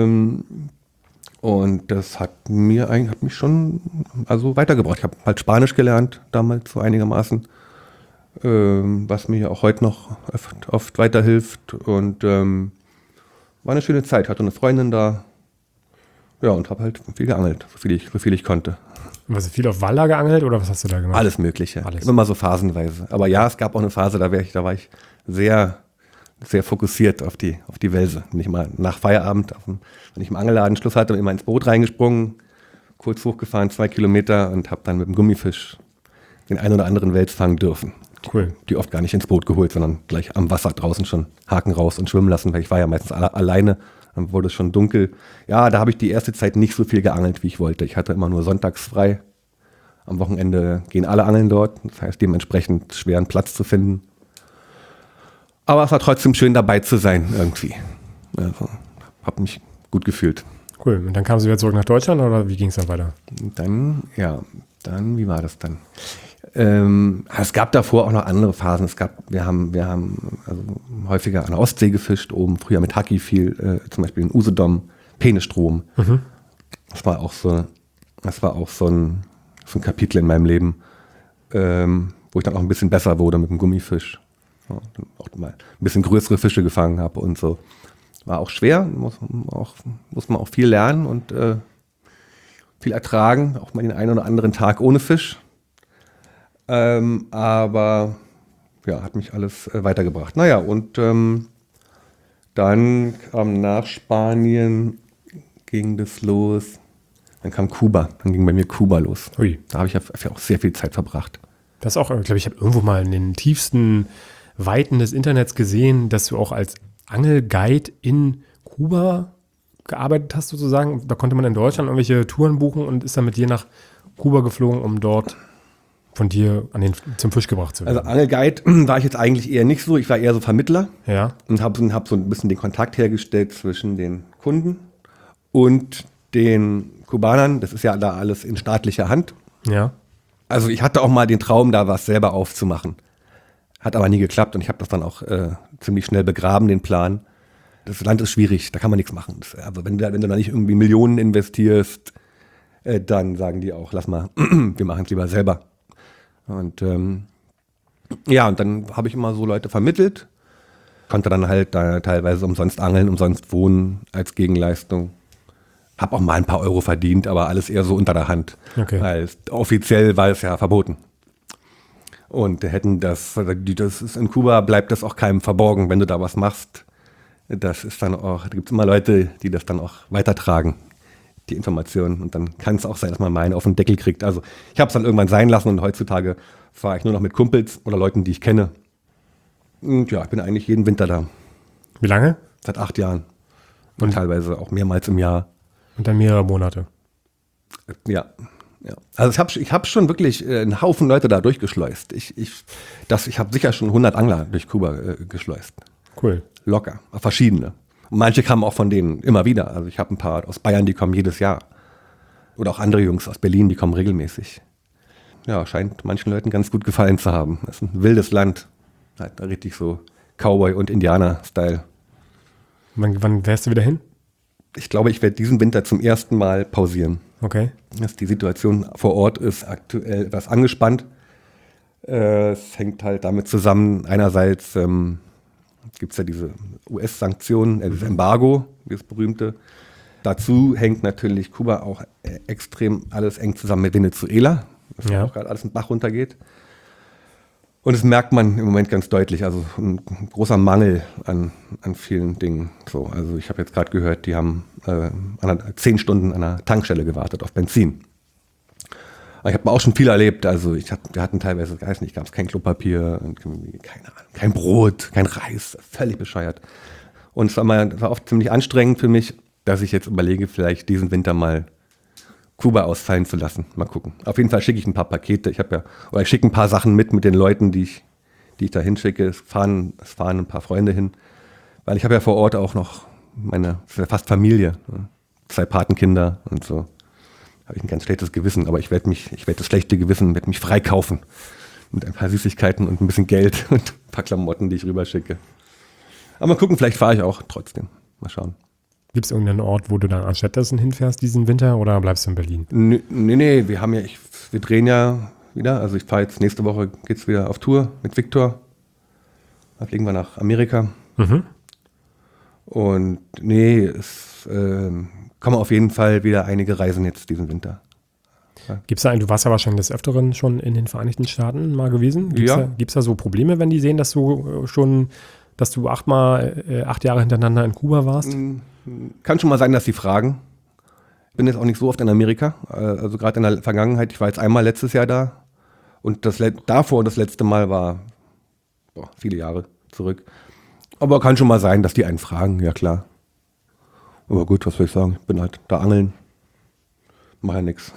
[SPEAKER 2] Und das hat mich schon weitergebracht. Ich habe halt Spanisch gelernt, damals so einigermaßen, was mir auch heute noch oft weiterhilft. Und war eine schöne Zeit. Ich hatte eine Freundin da, ja, und habe halt viel geangelt, so viel ich konnte.
[SPEAKER 1] Und hast du viel auf Waller geangelt oder was hast du da gemacht?
[SPEAKER 2] Alles Mögliche. Alles. Immer mal so phasenweise. Aber ja, es gab auch eine Phase, da war ich sehr, sehr fokussiert auf die Welse. Bin ich mal nach Feierabend, wenn ich im Angelladen Schluss hatte, immer ins Boot reingesprungen, kurz hochgefahren, 2 Kilometer und habe dann mit dem Gummifisch den einen oder anderen Wels fangen dürfen.
[SPEAKER 1] Cool.
[SPEAKER 2] Die oft gar nicht ins Boot geholt, sondern gleich am Wasser draußen schon Haken raus und schwimmen lassen, weil ich war ja meistens alleine, dann wurde es schon dunkel. Ja, da habe ich die erste Zeit nicht so viel geangelt, wie ich wollte. Ich hatte immer nur sonntags frei. Am Wochenende gehen alle angeln dort, das heißt dementsprechend schwer einen Platz zu finden. Aber es war trotzdem schön dabei zu sein irgendwie. Also, habe mich gut gefühlt.
[SPEAKER 1] Cool. Und dann kamen Sie wieder zurück nach Deutschland oder wie ging es dann weiter?
[SPEAKER 2] Dann, wie war das dann? Es gab davor auch noch andere Phasen. Wir haben also häufiger an der Ostsee gefischt, oben früher mit Haki viel, zum Beispiel in Usedom, Peenestrom. Mhm. Das war auch so ein Kapitel in meinem Leben, wo ich dann auch ein bisschen besser wurde mit dem Gummifisch. Ja, auch mal ein bisschen größere Fische gefangen habe und so. War auch schwer, muss man auch viel lernen und viel ertragen, auch mal den einen oder anderen Tag ohne Fisch. Aber ja, hat mich alles weitergebracht. Naja, und dann kam nach Spanien, ging das los. Dann kam Kuba, dann ging bei mir Kuba los.
[SPEAKER 1] Ui.
[SPEAKER 2] Da habe ich ja auch sehr viel Zeit verbracht.
[SPEAKER 1] Das auch, glaube ich, habe irgendwo mal in den tiefsten Weiten des Internets gesehen, dass du auch als Angelguide in Kuba gearbeitet hast sozusagen. Da konnte man in Deutschland irgendwelche Touren buchen und ist dann mit dir nach Kuba geflogen, um dort von dir zum Fisch gebracht zu werden.
[SPEAKER 2] Also Angelguide war ich jetzt eigentlich eher nicht so. Ich war eher so Vermittler.
[SPEAKER 1] Ja.
[SPEAKER 2] Und habe so ein bisschen den Kontakt hergestellt zwischen den Kunden und den Kubanern. Das ist ja da alles in staatlicher Hand.
[SPEAKER 1] Ja.
[SPEAKER 2] Also ich hatte auch mal den Traum, da was selber aufzumachen. Hat aber nie geklappt und ich habe das dann auch ziemlich schnell begraben, den Plan. Das Land ist schwierig, da kann man nichts machen. Aber wenn du da nicht irgendwie Millionen investierst, dann sagen die auch, lass mal, wir machen es lieber selber. Und und dann habe ich immer so Leute vermittelt, konnte dann halt da teilweise umsonst angeln, umsonst wohnen als Gegenleistung. Hab auch mal ein paar Euro verdient, aber alles eher so unter der Hand.
[SPEAKER 1] Okay.
[SPEAKER 2] Weil offiziell war es ja verboten. Und das ist in Kuba bleibt das auch keinem verborgen, wenn du da was machst. Das ist dann auch, da gibt es immer Leute, die das dann auch weitertragen, die Informationen. Und dann kann es auch sein, dass man mal einen auf den Deckel kriegt. Also ich habe es dann irgendwann sein lassen und heutzutage fahre ich nur noch mit Kumpels oder Leuten, die ich kenne. Und ja, ich bin eigentlich jeden Winter da.
[SPEAKER 1] Wie lange?
[SPEAKER 2] Seit 8 Jahren. Und teilweise auch mehrmals im Jahr.
[SPEAKER 1] Und dann mehrere Monate.
[SPEAKER 2] Ja. Also ich hab schon wirklich einen Haufen Leute da durchgeschleust. Ich habe sicher schon 100 Angler durch Kuba geschleust.
[SPEAKER 1] Cool.
[SPEAKER 2] Locker. Verschiedene. Und manche kamen auch von denen immer wieder. Also ich habe ein paar aus Bayern, die kommen jedes Jahr. Oder auch andere Jungs aus Berlin, die kommen regelmäßig. Ja, scheint manchen Leuten ganz gut gefallen zu haben. Das ist ein wildes Land. Halt richtig so Cowboy- und Indianer-Style.
[SPEAKER 1] Wann fährst du wieder hin?
[SPEAKER 2] Ich glaube, ich werde diesen Winter zum ersten Mal pausieren.
[SPEAKER 1] Okay.
[SPEAKER 2] Die Situation vor Ort ist aktuell etwas angespannt. Es hängt halt damit zusammen, einerseits gibt es ja diese US-Sanktionen, das Embargo, das berühmte. Dazu hängt natürlich Kuba auch extrem alles eng zusammen mit Venezuela, das auch gerade alles in den Bach runtergeht. Und das merkt man im Moment ganz deutlich, also ein großer Mangel an vielen Dingen. So, also ich habe jetzt gerade gehört, die haben 10 Stunden an einer Tankstelle gewartet auf Benzin. Aber ich habe auch schon viel erlebt, also wir hatten teilweise, gab es kein Klopapier, und keine Ahnung, kein Brot, kein Reis, völlig bescheuert. Und es war oft ziemlich anstrengend für mich, dass ich jetzt überlege, vielleicht diesen Winter mal Kuba ausfallen zu lassen. Mal gucken. Auf jeden Fall schicke ich ein paar Pakete. Ich schicke ein paar Sachen mit den Leuten, die ich da hinschicke. Es fahren ein paar Freunde hin. Weil ich habe ja vor Ort auch noch fast Familie. 2 Patenkinder und so. Habe ich ein ganz schlechtes Gewissen. Aber ich werde das schlechte Gewissen mit mich freikaufen. Mit ein paar Süßigkeiten und ein bisschen Geld und ein paar Klamotten, die ich rüberschicke. Aber mal gucken, vielleicht fahre ich auch trotzdem. Mal schauen.
[SPEAKER 1] Gibt es irgendeinen Ort, wo du dann anstattdessen hinfährst diesen Winter oder bleibst du in Berlin?
[SPEAKER 2] Nee, wir drehen ja wieder. Also ich fahre jetzt, nächste Woche geht's wieder auf Tour mit Viktor. Dann fliegen wir nach Amerika. Mhm. Und es kommen auf jeden Fall wieder einige Reisen jetzt diesen Winter. Ja.
[SPEAKER 1] Du warst ja wahrscheinlich des Öfteren schon in den Vereinigten Staaten mal gewesen. Gibt's da so Probleme, wenn die sehen, dass du schon dass du 8 Jahre hintereinander in Kuba warst?
[SPEAKER 2] Kann schon mal sein, dass sie fragen. Ich bin jetzt auch nicht so oft in Amerika. Also gerade in der Vergangenheit, ich war jetzt einmal letztes Jahr da. Und das letzte Mal war viele Jahre zurück. Aber kann schon mal sein, dass die einen fragen, ja klar. Aber gut, was soll ich sagen? Ich bin halt da angeln. Mach ja nix.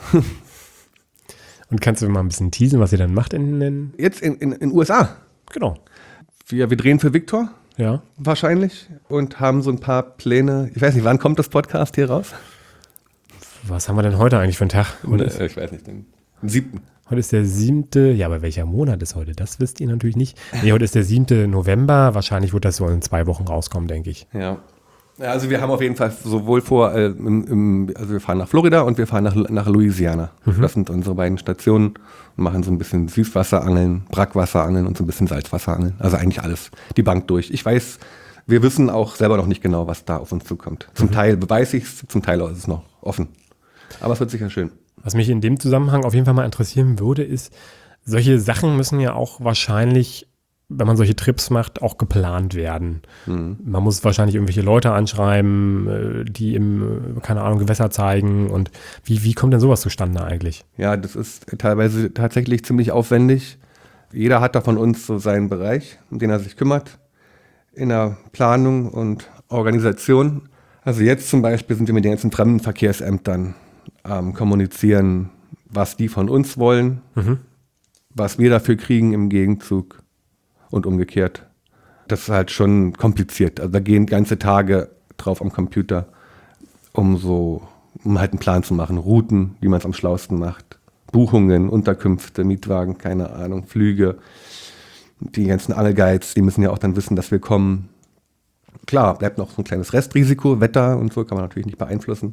[SPEAKER 1] Und kannst du mal ein bisschen teasen, was ihr dann macht in
[SPEAKER 2] Jetzt in USA.
[SPEAKER 1] Genau.
[SPEAKER 2] Wir drehen für Victor
[SPEAKER 1] Ja.
[SPEAKER 2] wahrscheinlich und haben so ein paar Pläne. Ich weiß nicht, wann kommt das Podcast hier raus?
[SPEAKER 1] Was haben wir denn heute eigentlich für einen Tag?
[SPEAKER 2] Ich weiß nicht, den 7.
[SPEAKER 1] Heute ist der 7. Ja, aber welcher Monat ist heute? Das wisst ihr natürlich nicht. Nee, heute ist der 7. November. Wahrscheinlich wird das so in 2 Wochen rauskommen, denke ich.
[SPEAKER 2] Ja. Ja, also wir haben auf jeden Fall sowohl vor, also wir fahren nach Florida und wir fahren nach Louisiana. Das sind unsere beiden Stationen und machen so ein bisschen Süßwasserangeln, Brackwasserangeln und so ein bisschen Salzwasserangeln. Also eigentlich alles, die Bank durch. Wir wissen auch selber noch nicht genau, was da auf uns zukommt. Zum Teil weiß ich es, zum Teil ist es noch offen. Aber es wird sicher schön.
[SPEAKER 1] Was mich in dem Zusammenhang auf jeden Fall mal interessieren würde, ist, solche Sachen müssen ja auch wahrscheinlich, wenn man solche Trips macht, auch geplant werden. Man muss wahrscheinlich irgendwelche Leute anschreiben, die keine Ahnung, Gewässer zeigen. Und wie kommt denn sowas zustande eigentlich?
[SPEAKER 2] Ja, das ist teilweise tatsächlich ziemlich aufwendig. Jeder hat da von uns so seinen Bereich, um den er sich kümmert, in der Planung und Organisation. Also jetzt zum Beispiel sind wir mit den ganzen Fremdenverkehrsämtern kommunizieren, was die von uns wollen, was wir dafür kriegen im Gegenzug und umgekehrt. Das ist halt schon kompliziert. Also da gehen ganze Tage drauf am Computer, um halt einen Plan zu machen. Routen, wie man es am schlausten macht. Buchungen, Unterkünfte, Mietwagen, keine Ahnung, Flüge. Die ganzen Angelguides, die müssen ja auch dann wissen, dass wir kommen. Klar, bleibt noch so ein kleines Restrisiko, Wetter und so kann man natürlich nicht beeinflussen.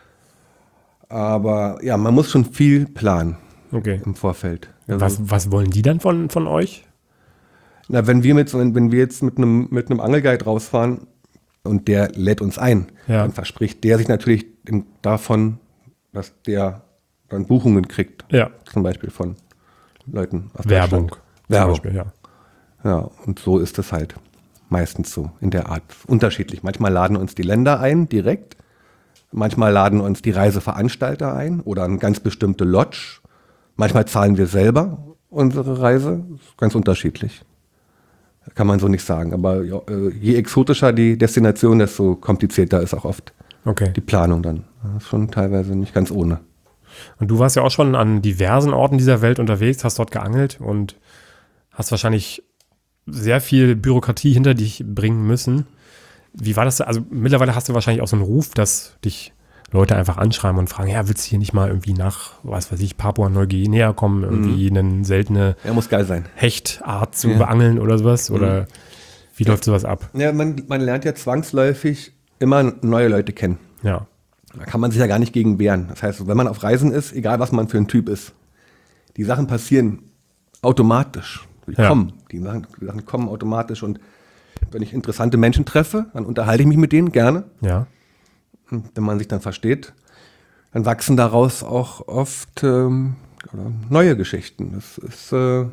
[SPEAKER 2] Aber ja, man muss schon viel planen im Vorfeld. Also,
[SPEAKER 1] Was wollen die dann von euch?
[SPEAKER 2] na, wenn wir jetzt mit einem Angelguide rausfahren und der lädt uns ein, dann verspricht der sich natürlich davon, dass der dann Buchungen kriegt.
[SPEAKER 1] Ja.
[SPEAKER 2] Zum Beispiel von Leuten aus
[SPEAKER 1] Werbung.
[SPEAKER 2] Deutschland. Werbung.
[SPEAKER 1] Zum Beispiel, ja.
[SPEAKER 2] Ja, und so ist es halt meistens so in der Art. Unterschiedlich. Manchmal laden uns die Länder ein, direkt. Manchmal laden uns die Reiseveranstalter ein oder eine ganz bestimmte Lodge. Manchmal zahlen wir selber unsere Reise. Das ist ganz unterschiedlich. Kann man so nicht sagen. Aber je exotischer die Destination, desto komplizierter ist auch oft die Planung dann. Das ist schon teilweise nicht ganz ohne.
[SPEAKER 1] Und du warst ja auch schon an diversen Orten dieser Welt unterwegs, hast dort geangelt und hast wahrscheinlich sehr viel Bürokratie hinter dich bringen müssen. Wie war das? Also mittlerweile hast du wahrscheinlich auch so einen Ruf, dass dich Leute einfach anschreiben und fragen, ja, willst du hier nicht mal irgendwie nach, was weiß ich, Papua-Neuguinea kommen, irgendwie eine seltene
[SPEAKER 2] muss geil sein.
[SPEAKER 1] Hechtart zu beangeln oder sowas? Oder wie läuft sowas ab?
[SPEAKER 2] Ja, man lernt ja zwangsläufig immer neue Leute kennen.
[SPEAKER 1] Ja.
[SPEAKER 2] Da kann man sich ja gar nicht gegen wehren. Das heißt, wenn man auf Reisen ist, egal was man für ein Typ ist, die Sachen passieren automatisch. Die Sachen kommen automatisch und wenn ich interessante Menschen treffe, dann unterhalte ich mich mit denen gerne.
[SPEAKER 1] Ja.
[SPEAKER 2] Und wenn man sich dann versteht, dann wachsen daraus auch oft neue Geschichten. Das ist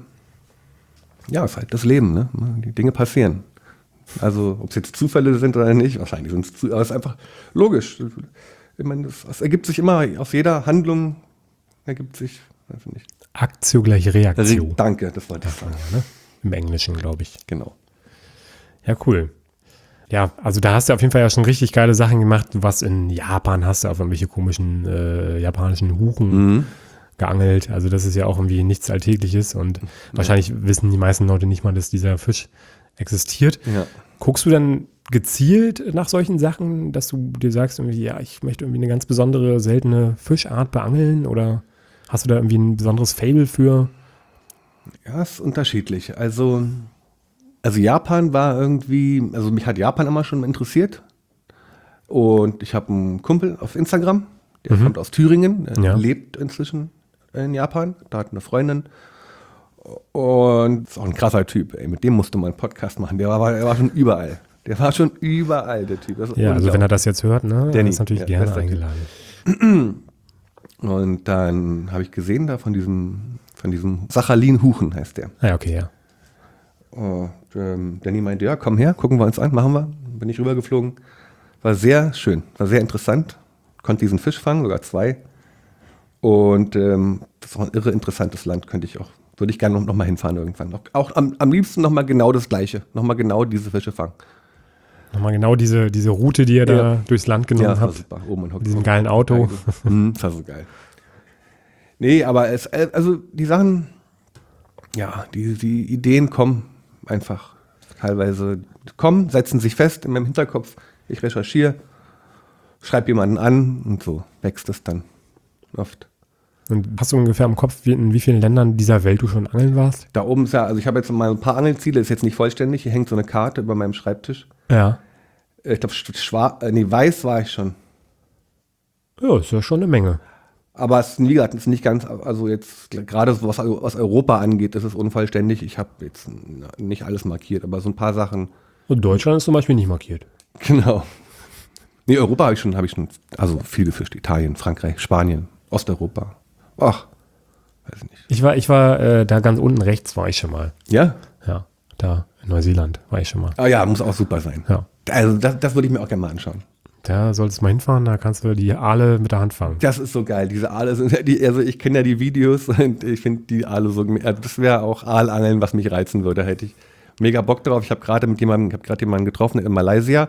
[SPEAKER 2] ist halt das Leben, ne? Die Dinge passieren. Also ob es jetzt Zufälle sind oder nicht, wahrscheinlich sind es aber es ist einfach logisch. Ich meine, das ergibt sich immer, aus jeder Handlung ergibt sich, weiß ich nicht.
[SPEAKER 1] Aktio gleich Reaktion.
[SPEAKER 2] Danke, das wollte ich sagen.
[SPEAKER 1] Ne? Im Englischen, glaube ich.
[SPEAKER 2] Genau.
[SPEAKER 1] Ja, cool. Ja, also da hast du auf jeden Fall ja schon richtig geile Sachen gemacht. Du warst in Japan, hast du auf irgendwelche komischen japanischen Huchen geangelt. Also das ist ja auch irgendwie nichts Alltägliches und wahrscheinlich wissen die meisten Leute nicht mal, dass dieser Fisch existiert.
[SPEAKER 2] Ja.
[SPEAKER 1] Guckst du dann gezielt nach solchen Sachen, dass du dir sagst, irgendwie, ja, ich möchte irgendwie eine ganz besondere, seltene Fischart beangeln oder hast du da irgendwie ein besonderes Faible für?
[SPEAKER 2] Ja, ist unterschiedlich. Also Japan war irgendwie, also mich hat Japan immer schon interessiert. Und ich habe einen Kumpel auf Instagram, der kommt aus Thüringen, lebt inzwischen in Japan, da hat eine Freundin. Und ist auch ein krasser Typ, ey. Mit dem musste man einen Podcast machen. Er war schon überall. Der war schon überall, der Typ.
[SPEAKER 1] Ja, also wenn er das jetzt hört, ne,
[SPEAKER 2] Danny,
[SPEAKER 1] ist natürlich gerne eingeladen.
[SPEAKER 2] Und dann habe ich gesehen da von diesem Sachalin-Huchen heißt der.
[SPEAKER 1] Ja, okay, ja.
[SPEAKER 2] Und Danny meinte, ja, komm her, gucken wir uns an, machen wir. Bin ich rübergeflogen. War sehr schön, war sehr interessant. Konnte diesen Fisch fangen, sogar 2. Und das ist auch ein irre interessantes Land, würde ich gerne noch mal hinfahren irgendwann. Auch am liebsten noch mal genau das Gleiche, noch mal genau diese Fische fangen.
[SPEAKER 1] Nochmal genau diese Route, die ihr da durchs Land genommen
[SPEAKER 2] das war
[SPEAKER 1] habt.
[SPEAKER 2] super. Oben in
[SPEAKER 1] Mit diesem geilen Auto.
[SPEAKER 2] Das war so geil. Nee, aber also die Sachen, ja, die Ideen kommen einfach teilweise, setzen sich fest in meinem Hinterkopf. Ich recherchiere, schreibe jemanden an und so wächst es dann oft.
[SPEAKER 1] Und hast du ungefähr im Kopf, in wie vielen Ländern dieser Welt du schon angeln warst?
[SPEAKER 2] Da oben ist ja, also ich habe jetzt mal ein paar Angelziele, ist jetzt nicht vollständig. Hier hängt so eine Karte über meinem Schreibtisch.
[SPEAKER 1] Ja.
[SPEAKER 2] Ich glaube, weiß war ich schon.
[SPEAKER 1] Ja, ist ja schon eine Menge.
[SPEAKER 2] Aber es ist nicht ganz, also jetzt gerade so, was Europa angeht, ist es unvollständig. Ich habe jetzt nicht alles markiert, aber so ein paar Sachen.
[SPEAKER 1] Und Deutschland ist zum Beispiel nicht markiert.
[SPEAKER 2] Genau. Nee, Europa habe ich schon, also viel gefischt. Italien, Frankreich, Spanien, Osteuropa. Ach, weiß nicht.
[SPEAKER 1] Ich war da ganz unten rechts, war ich schon mal.
[SPEAKER 2] Ja?
[SPEAKER 1] Ja, da in Neuseeland war ich schon mal.
[SPEAKER 2] Ah ja, muss auch super sein.
[SPEAKER 1] Ja.
[SPEAKER 2] Also das würde ich mir auch gerne mal anschauen.
[SPEAKER 1] Da solltest du mal hinfahren, da kannst du die Aale mit der Hand fangen.
[SPEAKER 2] Das ist so geil. Diese Aale sind also ich kenne ja die Videos und ich finde die Aale so, das wäre auch Aalangeln, was mich reizen würde, hätte ich mega Bock drauf. Ich habe gerade jemanden getroffen in Malaysia,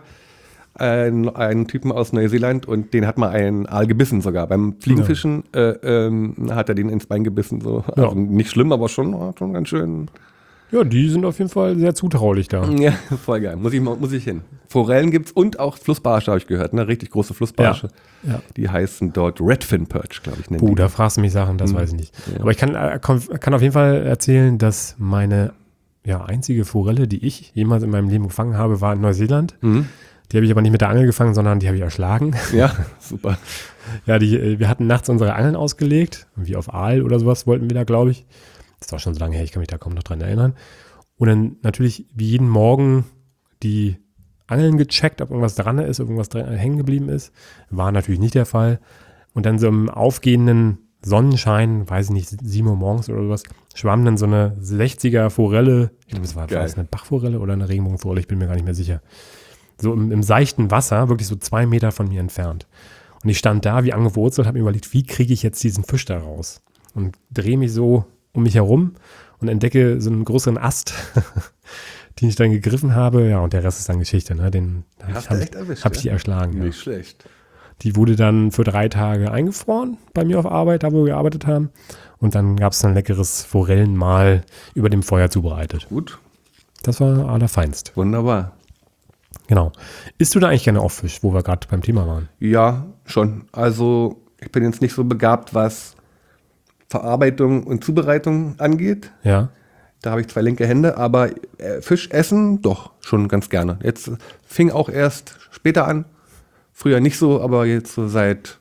[SPEAKER 2] einen Typen aus Neuseeland, und den hat mal ein Aal gebissen sogar. Beim Fliegenfischen hat er den ins Bein gebissen. So. Also nicht schlimm, aber schon ganz schön.
[SPEAKER 1] Ja, die sind auf jeden Fall sehr zutraulich da.
[SPEAKER 2] Ja, voll geil. Muss ich hin. Forellen gibt's und auch Flussbarsche, habe ich gehört. Ne? Richtig große Flussbarsche.
[SPEAKER 1] Ja.
[SPEAKER 2] Die heißen dort Redfin Perch, glaube ich.
[SPEAKER 1] Da fragst du mich Sachen, das weiß ich nicht.
[SPEAKER 2] Ja.
[SPEAKER 1] Aber ich kann auf jeden Fall erzählen, dass meine einzige Forelle, die ich jemals in meinem Leben gefangen habe, war in Neuseeland.
[SPEAKER 2] Mhm.
[SPEAKER 1] Die habe ich aber nicht mit der Angel gefangen, sondern die habe ich erschlagen.
[SPEAKER 2] Ja, super.
[SPEAKER 1] Ja, wir hatten nachts unsere Angeln ausgelegt, wie auf Aal oder sowas wollten wir da, glaube ich. Das war schon so lange her, ich kann mich da kaum noch dran erinnern. Und dann natürlich wie jeden Morgen die Angeln gecheckt, ob irgendwas dran ist, ob irgendwas hängen geblieben ist. War natürlich nicht der Fall. Und dann so im aufgehenden Sonnenschein, weiß ich nicht, 7 Uhr morgens oder sowas, schwamm dann so eine 60er Forelle. Ich glaube, es war eine Bachforelle oder eine Regenbogenforelle, ich bin mir gar nicht mehr sicher. So im seichten Wasser, wirklich so 2 Meter von mir entfernt. Und ich stand da wie angewurzelt, habe mir überlegt, wie kriege ich jetzt diesen Fisch da raus? Und drehe mich so um mich herum und entdecke so einen größeren Ast, den ich dann gegriffen habe. Ja, und der Rest ist dann Geschichte. Ne? Den habe ich die erschlagen.
[SPEAKER 2] Nicht schlecht.
[SPEAKER 1] Die wurde dann für 3 Tage eingefroren bei mir auf Arbeit, da wo wir gearbeitet haben. Und dann gab es ein leckeres Forellenmahl über dem Feuer zubereitet.
[SPEAKER 2] Gut.
[SPEAKER 1] Das war allerfeinst.
[SPEAKER 2] Wunderbar.
[SPEAKER 1] Genau. Isst du da eigentlich gerne auch Fisch, wo wir gerade beim Thema waren?
[SPEAKER 2] Ja, schon. Also ich bin jetzt nicht so begabt, was Verarbeitung und Zubereitung angeht.
[SPEAKER 1] Ja.
[SPEAKER 2] Da habe ich 2 linke Hände, aber Fisch essen doch schon ganz gerne. Jetzt fing auch erst später an. Früher nicht so, aber jetzt so seit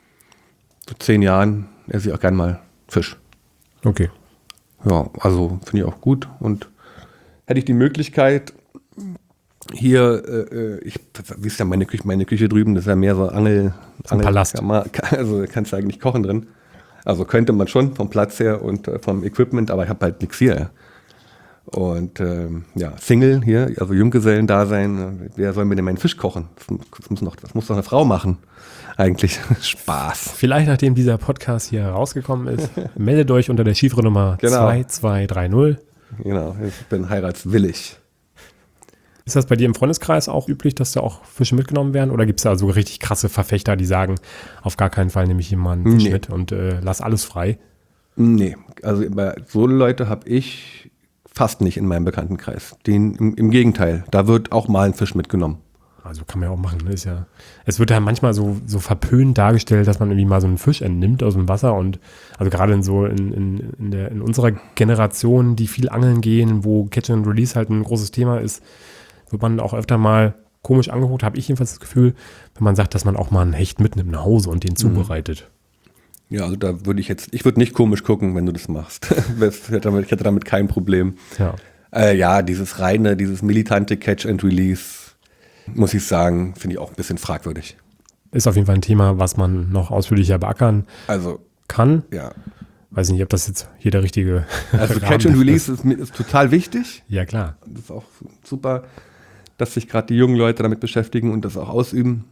[SPEAKER 2] 10 Jahren esse ich auch gern mal Fisch.
[SPEAKER 1] Okay.
[SPEAKER 2] Ja, also finde ich auch gut. Und hätte ich die Möglichkeit, hier, wie ist ja meine Küche drüben, das ist ja mehr so Angel
[SPEAKER 1] Palast.
[SPEAKER 2] Also kannst du eigentlich kochen drin. Also könnte man schon vom Platz her und vom Equipment, aber ich habe halt nichts hier. Und Single hier, also Junggesellen-Dasein, wer soll mir denn meinen Fisch kochen? Das muss doch eine Frau machen. Eigentlich Spaß.
[SPEAKER 1] Vielleicht, nachdem dieser Podcast hier rausgekommen ist, meldet euch unter der Chiffre-Nummer 2230.
[SPEAKER 2] Genau, ich bin heiratswillig.
[SPEAKER 1] Ist das bei dir im Freundeskreis auch üblich, dass da auch Fische mitgenommen werden? Oder gibt es da so richtig krasse Verfechter, die sagen, auf gar keinen Fall nehme ich jemanden Fisch mit und lass alles frei?
[SPEAKER 2] Nee, also so Leute habe ich fast nicht in meinem Bekanntenkreis. Im Gegenteil, da wird auch mal ein Fisch mitgenommen.
[SPEAKER 1] Also kann man ja auch machen. Ne? Es wird ja manchmal so verpönt dargestellt, dass man irgendwie mal so einen Fisch entnimmt aus dem Wasser. Und also gerade in unserer Generation, die viel angeln gehen, wo Catch and Release halt ein großes Thema ist, wird man auch öfter mal komisch angeguckt, habe ich jedenfalls das Gefühl, wenn man sagt, dass man auch mal einen Hecht mitnimmt nach Hause und den zubereitet.
[SPEAKER 2] Ja, also da würde ich würde nicht komisch gucken, wenn du das machst. Ich hätte damit kein Problem.
[SPEAKER 1] Ja.
[SPEAKER 2] Dieses militante Catch and Release, muss ich sagen, finde ich auch ein bisschen fragwürdig.
[SPEAKER 1] Ist auf jeden Fall ein Thema, was man noch ausführlicher beackern kann.
[SPEAKER 2] Ja.
[SPEAKER 1] Weiß nicht, ob das jetzt hier der richtige
[SPEAKER 2] Also
[SPEAKER 1] Rahmen
[SPEAKER 2] Catch and
[SPEAKER 1] dafür
[SPEAKER 2] Release ist total wichtig.
[SPEAKER 1] Ja, klar.
[SPEAKER 2] Das ist auch super, dass sich gerade die jungen Leute damit beschäftigen und das auch ausüben.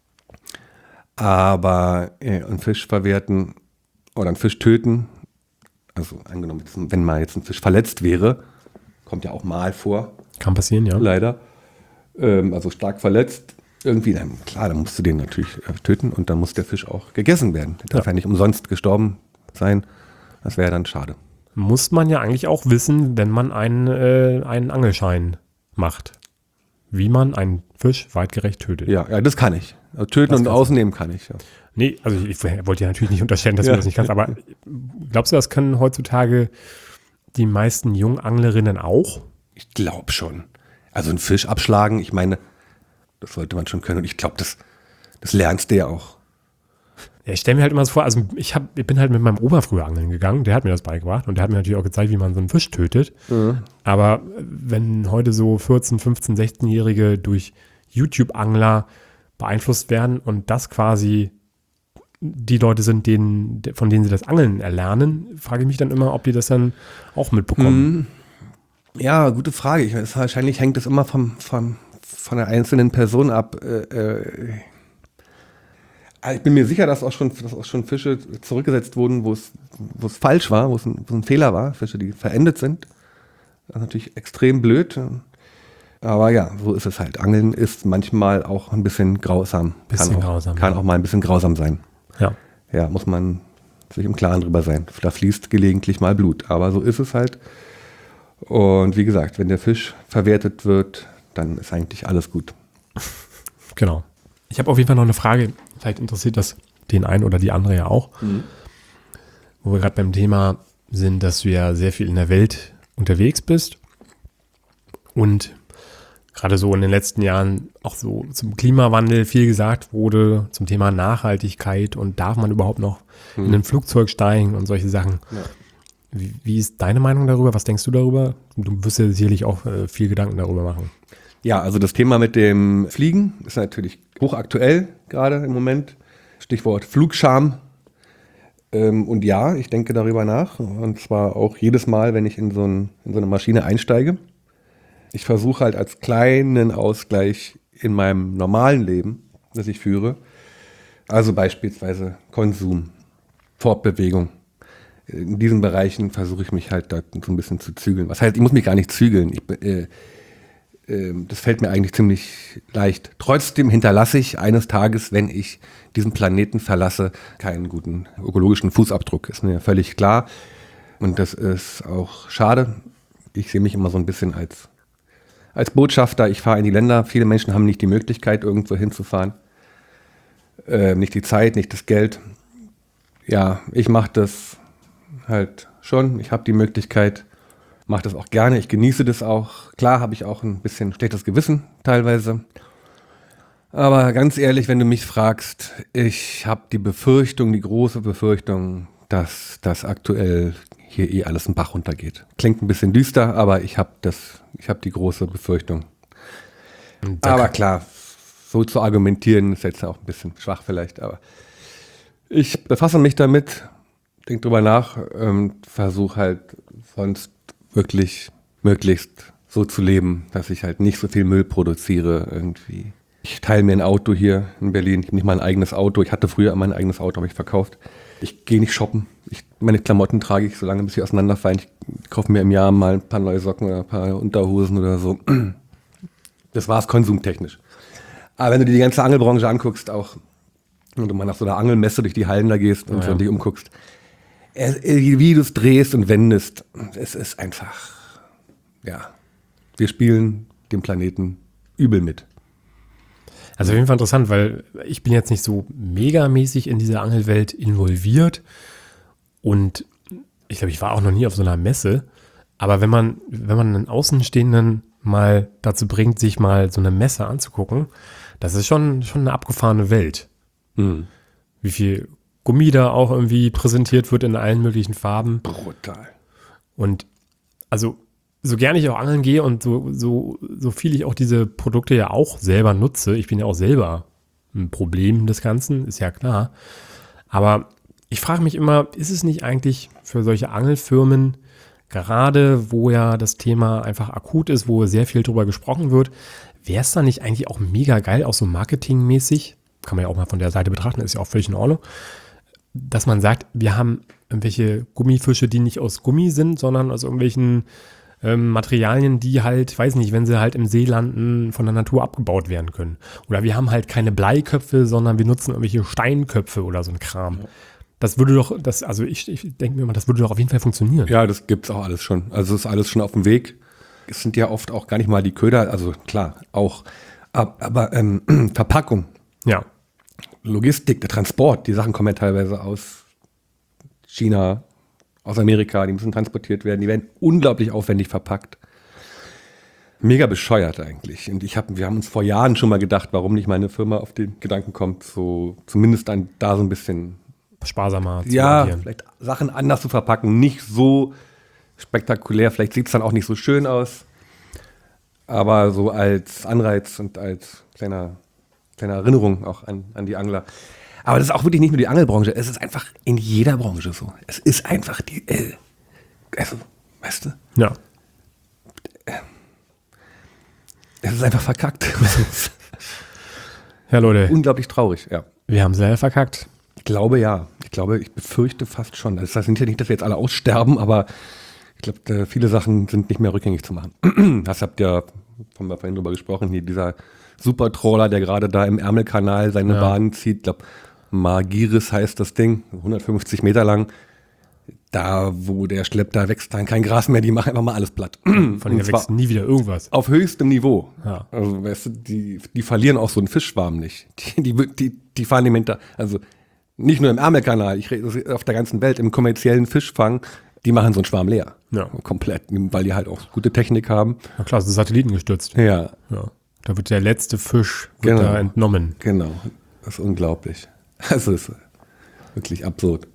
[SPEAKER 2] Aber einen Fisch verwerten oder einen Fisch töten, also angenommen, wenn mal jetzt ein Fisch verletzt wäre, kommt ja auch mal vor,
[SPEAKER 1] Kann passieren, ja.
[SPEAKER 2] leider, also stark verletzt, irgendwie, klar, dann musst du den natürlich töten und dann muss der Fisch auch gegessen werden. Der darf ja nicht umsonst gestorben sein, das wäre dann schade.
[SPEAKER 1] Muss man ja eigentlich auch wissen, wenn man einen Angelschein macht. Wie man einen Fisch weitgerecht tötet.
[SPEAKER 2] Ja, das kann ich. Also töten
[SPEAKER 1] Das
[SPEAKER 2] und
[SPEAKER 1] kannst du.
[SPEAKER 2] ausnehmen kann ich, ja.
[SPEAKER 1] Nee, also ich wollte ja natürlich nicht unterstellen, dass du
[SPEAKER 2] Ja.
[SPEAKER 1] das nicht kannst, aber glaubst du, das können heutzutage die meisten Junganglerinnen auch?
[SPEAKER 2] Ich glaube schon. Also einen Fisch abschlagen, ich meine, das sollte man schon können. Und ich glaube, das lernst du ja auch.
[SPEAKER 1] Ja, ich stelle mir halt immer so vor, also ich bin halt mit meinem Opa früher angeln gegangen, der hat mir das beigebracht und der hat mir natürlich auch gezeigt, wie man so einen Fisch tötet. Aber wenn heute so 14-, 15-, 16-Jährige durch YouTube-Angler beeinflusst werden und das quasi die Leute sind, von denen sie das Angeln erlernen, frage ich mich dann immer, ob die das dann auch mitbekommen.
[SPEAKER 2] Ja, gute Frage. Wahrscheinlich hängt es immer von der einzelnen Person ab. Ich bin mir sicher, dass auch schon Fische zurückgesetzt wurden, wo es falsch war, wo es ein Fehler war. Fische, die verendet sind. Das ist natürlich extrem blöd. Aber ja, so ist es halt. Angeln ist manchmal auch ein bisschen grausam. Kann auch mal ein bisschen grausam sein.
[SPEAKER 1] Ja.
[SPEAKER 2] Ja, muss man sich im Klaren drüber sein. Da fließt gelegentlich mal Blut. Aber so ist es halt. Und wie gesagt, wenn der Fisch verwertet wird, dann ist eigentlich alles gut.
[SPEAKER 1] Genau. Ich habe auf jeden Fall noch eine Frage. Vielleicht interessiert das den einen oder die andere ja auch. Wo wir gerade beim Thema sind, dass du ja sehr viel in der Welt unterwegs bist und gerade so in den letzten Jahren auch so zum Klimawandel viel gesagt wurde, zum Thema Nachhaltigkeit und darf man überhaupt noch in ein Flugzeug steigen und solche Sachen.
[SPEAKER 2] Ja.
[SPEAKER 1] Wie ist deine Meinung darüber? Was denkst du darüber? Du wirst ja sicherlich auch viel Gedanken darüber machen.
[SPEAKER 2] Ja, also das Thema mit dem Fliegen ist natürlich hochaktuell gerade im Moment. Stichwort Flugscham. Und ja, ich denke darüber nach. Und zwar auch jedes Mal, wenn ich in so eine Maschine einsteige. Ich versuche halt als kleinen Ausgleich in meinem normalen Leben, das ich führe, also beispielsweise Konsum, Fortbewegung. In diesen Bereichen versuche ich mich halt da so ein bisschen zu zügeln. Was heißt, ich muss mich gar nicht zügeln. Das fällt mir eigentlich ziemlich leicht. Trotzdem hinterlasse ich eines Tages, wenn ich diesen Planeten verlasse, keinen guten ökologischen Fußabdruck. Ist mir völlig klar. Und das ist auch schade. Ich sehe mich immer so ein bisschen als Botschafter. Ich fahre in die Länder. Viele Menschen haben nicht die Möglichkeit, irgendwo hinzufahren. Nicht die Zeit, nicht das Geld. Ja, ich mache das halt schon. Ich habe die Möglichkeit, mache das auch gerne. Ich genieße das auch. Klar habe ich auch ein bisschen schlechtes Gewissen teilweise. Aber ganz ehrlich, wenn du mich fragst, ich habe die große Befürchtung, dass das aktuell hier alles einen Bach runtergeht. Klingt ein bisschen düster, aber ich habe die große Befürchtung. Aber klar, so zu argumentieren ist jetzt auch ein bisschen schwach vielleicht, aber ich befasse mich damit, denke drüber nach, versuche halt sonst wirklich möglichst so zu leben, dass ich halt nicht so viel Müll produziere irgendwie. Ich teile mir ein Auto hier in Berlin, ich habe nicht mal ein eigenes Auto. Ich hatte früher mein eigenes Auto, habe ich verkauft. Ich gehe nicht shoppen. Meine Klamotten trage ich so lange, bis sie auseinanderfallen. Ich kaufe mir im Jahr mal ein paar neue Socken oder ein paar Unterhosen oder so. Das war's konsumtechnisch. Aber wenn du dir die ganze Angelbranche anguckst, auch und du mal nach so einer Angelmesse durch die Hallen da gehst und so dich umguckst, wie du es drehst und wendest, es ist einfach, ja, wir spielen dem Planeten übel mit.
[SPEAKER 1] Also auf jeden Fall interessant, weil ich bin jetzt nicht so megamäßig in dieser Angelwelt involviert und ich glaube, ich war auch noch nie auf so einer Messe, aber wenn man einen Außenstehenden mal dazu bringt, sich mal so eine Messe anzugucken, das ist schon eine abgefahrene Welt. Wie viel Gummi da auch irgendwie präsentiert wird in allen möglichen Farben.
[SPEAKER 2] Brutal.
[SPEAKER 1] Und also so gerne ich auch angeln gehe und so viel ich auch diese Produkte ja auch selber nutze, ich bin ja auch selber ein Problem des Ganzen, ist ja klar. Aber Ich frage mich immer, ist es nicht eigentlich für solche Angelfirmen, gerade wo ja das Thema einfach akut ist, wo sehr viel drüber gesprochen wird, wäre es dann nicht eigentlich auch mega geil, auch so marketingmäßig, kann man ja auch mal von der Seite betrachten, ist ja auch völlig in Ordnung, dass man sagt, wir haben irgendwelche Gummifische, die nicht aus Gummi sind, sondern aus irgendwelchen Materialien, die halt, weiß nicht, wenn sie halt im See landen, von der Natur abgebaut werden können. Oder wir haben halt keine Bleiköpfe, sondern wir nutzen irgendwelche Steinköpfe oder so ein Kram. Ja. Das würde doch, ich denke mir immer, das würde doch auf jeden Fall funktionieren.
[SPEAKER 2] Ja, das gibt's auch alles schon. Also ist alles schon auf dem Weg. Es sind ja oft auch gar nicht mal die Köder, also klar, auch, aber Verpackung.
[SPEAKER 1] Ja.
[SPEAKER 2] Logistik, der Transport, die Sachen kommen ja teilweise aus China, aus Amerika, die müssen transportiert werden, die werden unglaublich aufwendig verpackt. Mega bescheuert eigentlich. Und wir haben uns vor Jahren schon mal gedacht, warum nicht meine Firma auf den Gedanken kommt, so zumindest da so ein bisschen
[SPEAKER 1] sparsamer zu
[SPEAKER 2] agieren. Vielleicht Sachen anders zu verpacken, nicht so spektakulär, vielleicht sieht es dann auch nicht so schön aus, aber so als Anreiz und als kleine Erinnerung auch an die Angler. Aber das ist auch wirklich nicht nur die Angelbranche, es ist einfach in jeder Branche so. Es ist einfach also, weißt du?
[SPEAKER 1] Ja.
[SPEAKER 2] Es ist einfach verkackt.
[SPEAKER 1] Ja, Leute.
[SPEAKER 2] Unglaublich traurig, ja.
[SPEAKER 1] Wir haben selber verkackt.
[SPEAKER 2] Ich glaube, ja. Ich befürchte fast schon. Das heißt nicht, dass wir jetzt alle aussterben, aber ich glaube, viele Sachen sind nicht mehr rückgängig zu machen. Das haben wir vorhin drüber gesprochen, hier dieser Supertrawler, der gerade da im Ärmelkanal seine Bahn zieht. Ich glaube, Margiris heißt das Ding, 150 Meter lang. Da, wo der Schleppter wächst, dann kein Gras mehr, die machen einfach mal alles platt.
[SPEAKER 1] Von denen wächst nie wieder irgendwas.
[SPEAKER 2] Auf höchstem Niveau.
[SPEAKER 1] Ja.
[SPEAKER 2] Also, weißt du, die verlieren auch so einen Fischschwarm nicht. Die fahren dem hinter, also nicht nur im Ärmelkanal, ich rede auf der ganzen Welt, im kommerziellen Fischfang, die machen so einen Schwarm leer.
[SPEAKER 1] Ja.
[SPEAKER 2] Komplett, weil die halt auch gute Technik haben.
[SPEAKER 1] Na klar, es ist Satelliten gestürzt.
[SPEAKER 2] Ja.
[SPEAKER 1] Da wird der letzte Fisch da entnommen.
[SPEAKER 2] Genau, das ist unglaublich. Also ist wirklich absurd.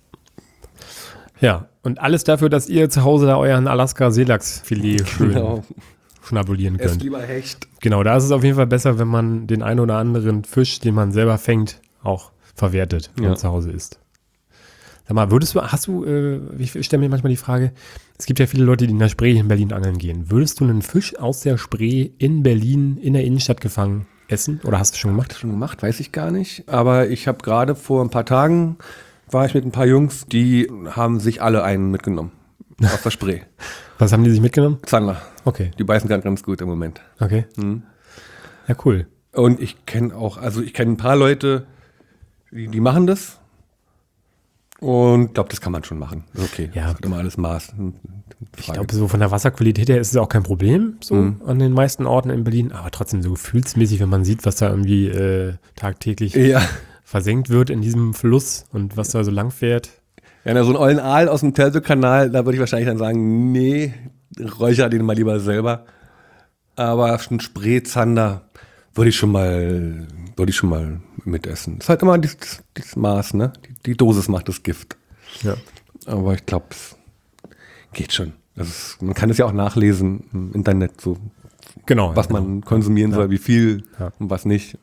[SPEAKER 1] Ja, und alles dafür, dass ihr zu Hause da euren Alaska-Seelachsfilet schön schnabulieren könnt.
[SPEAKER 2] Esst lieber Hecht.
[SPEAKER 1] Genau, da ist es auf jeden Fall besser, wenn man den einen oder anderen Fisch, den man selber fängt, auch verwertet, wenn man zu Hause isst. Sag mal, ich stelle mir manchmal die Frage, es gibt ja viele Leute, die in der Spree in Berlin angeln gehen. Würdest du einen Fisch aus der Spree in Berlin, in der Innenstadt gefangen, essen? Oder hast du schon gemacht?
[SPEAKER 2] Schon gemacht, weiß ich gar nicht. Aber ich habe gerade vor ein paar Tagen, war ich mit ein paar Jungs, die haben sich alle einen mitgenommen. Aus der Spree.
[SPEAKER 1] Was haben die sich mitgenommen?
[SPEAKER 2] Zander.
[SPEAKER 1] Okay.
[SPEAKER 2] Die beißen ganz gut im Moment.
[SPEAKER 1] Okay. Ja, cool.
[SPEAKER 2] Und ich kenne ein paar Leute, die machen das. Und ich glaube, das kann man schon machen. Okay.
[SPEAKER 1] Ja.
[SPEAKER 2] Das hat immer alles Maß.
[SPEAKER 1] Ich glaube, so von der Wasserqualität her ist es auch kein Problem, so an den meisten Orten in Berlin. Aber trotzdem so gefühlsmäßig, wenn man sieht, was da irgendwie tagtäglich versenkt wird in diesem Fluss und was da so lang fährt.
[SPEAKER 2] Ja, so einen ollen Aal aus dem Teltow-Kanal, da würde ich wahrscheinlich dann sagen, nee, räucher den mal lieber selber. Aber ein Spreezander würde ich schon mal mitessen. Das ist halt immer dieses Maß, ne? Die Dosis macht das Gift.
[SPEAKER 1] Ja.
[SPEAKER 2] Aber ich glaube, es geht schon. Man kann es ja auch nachlesen im Internet, so was man konsumieren soll, wie viel und was nicht.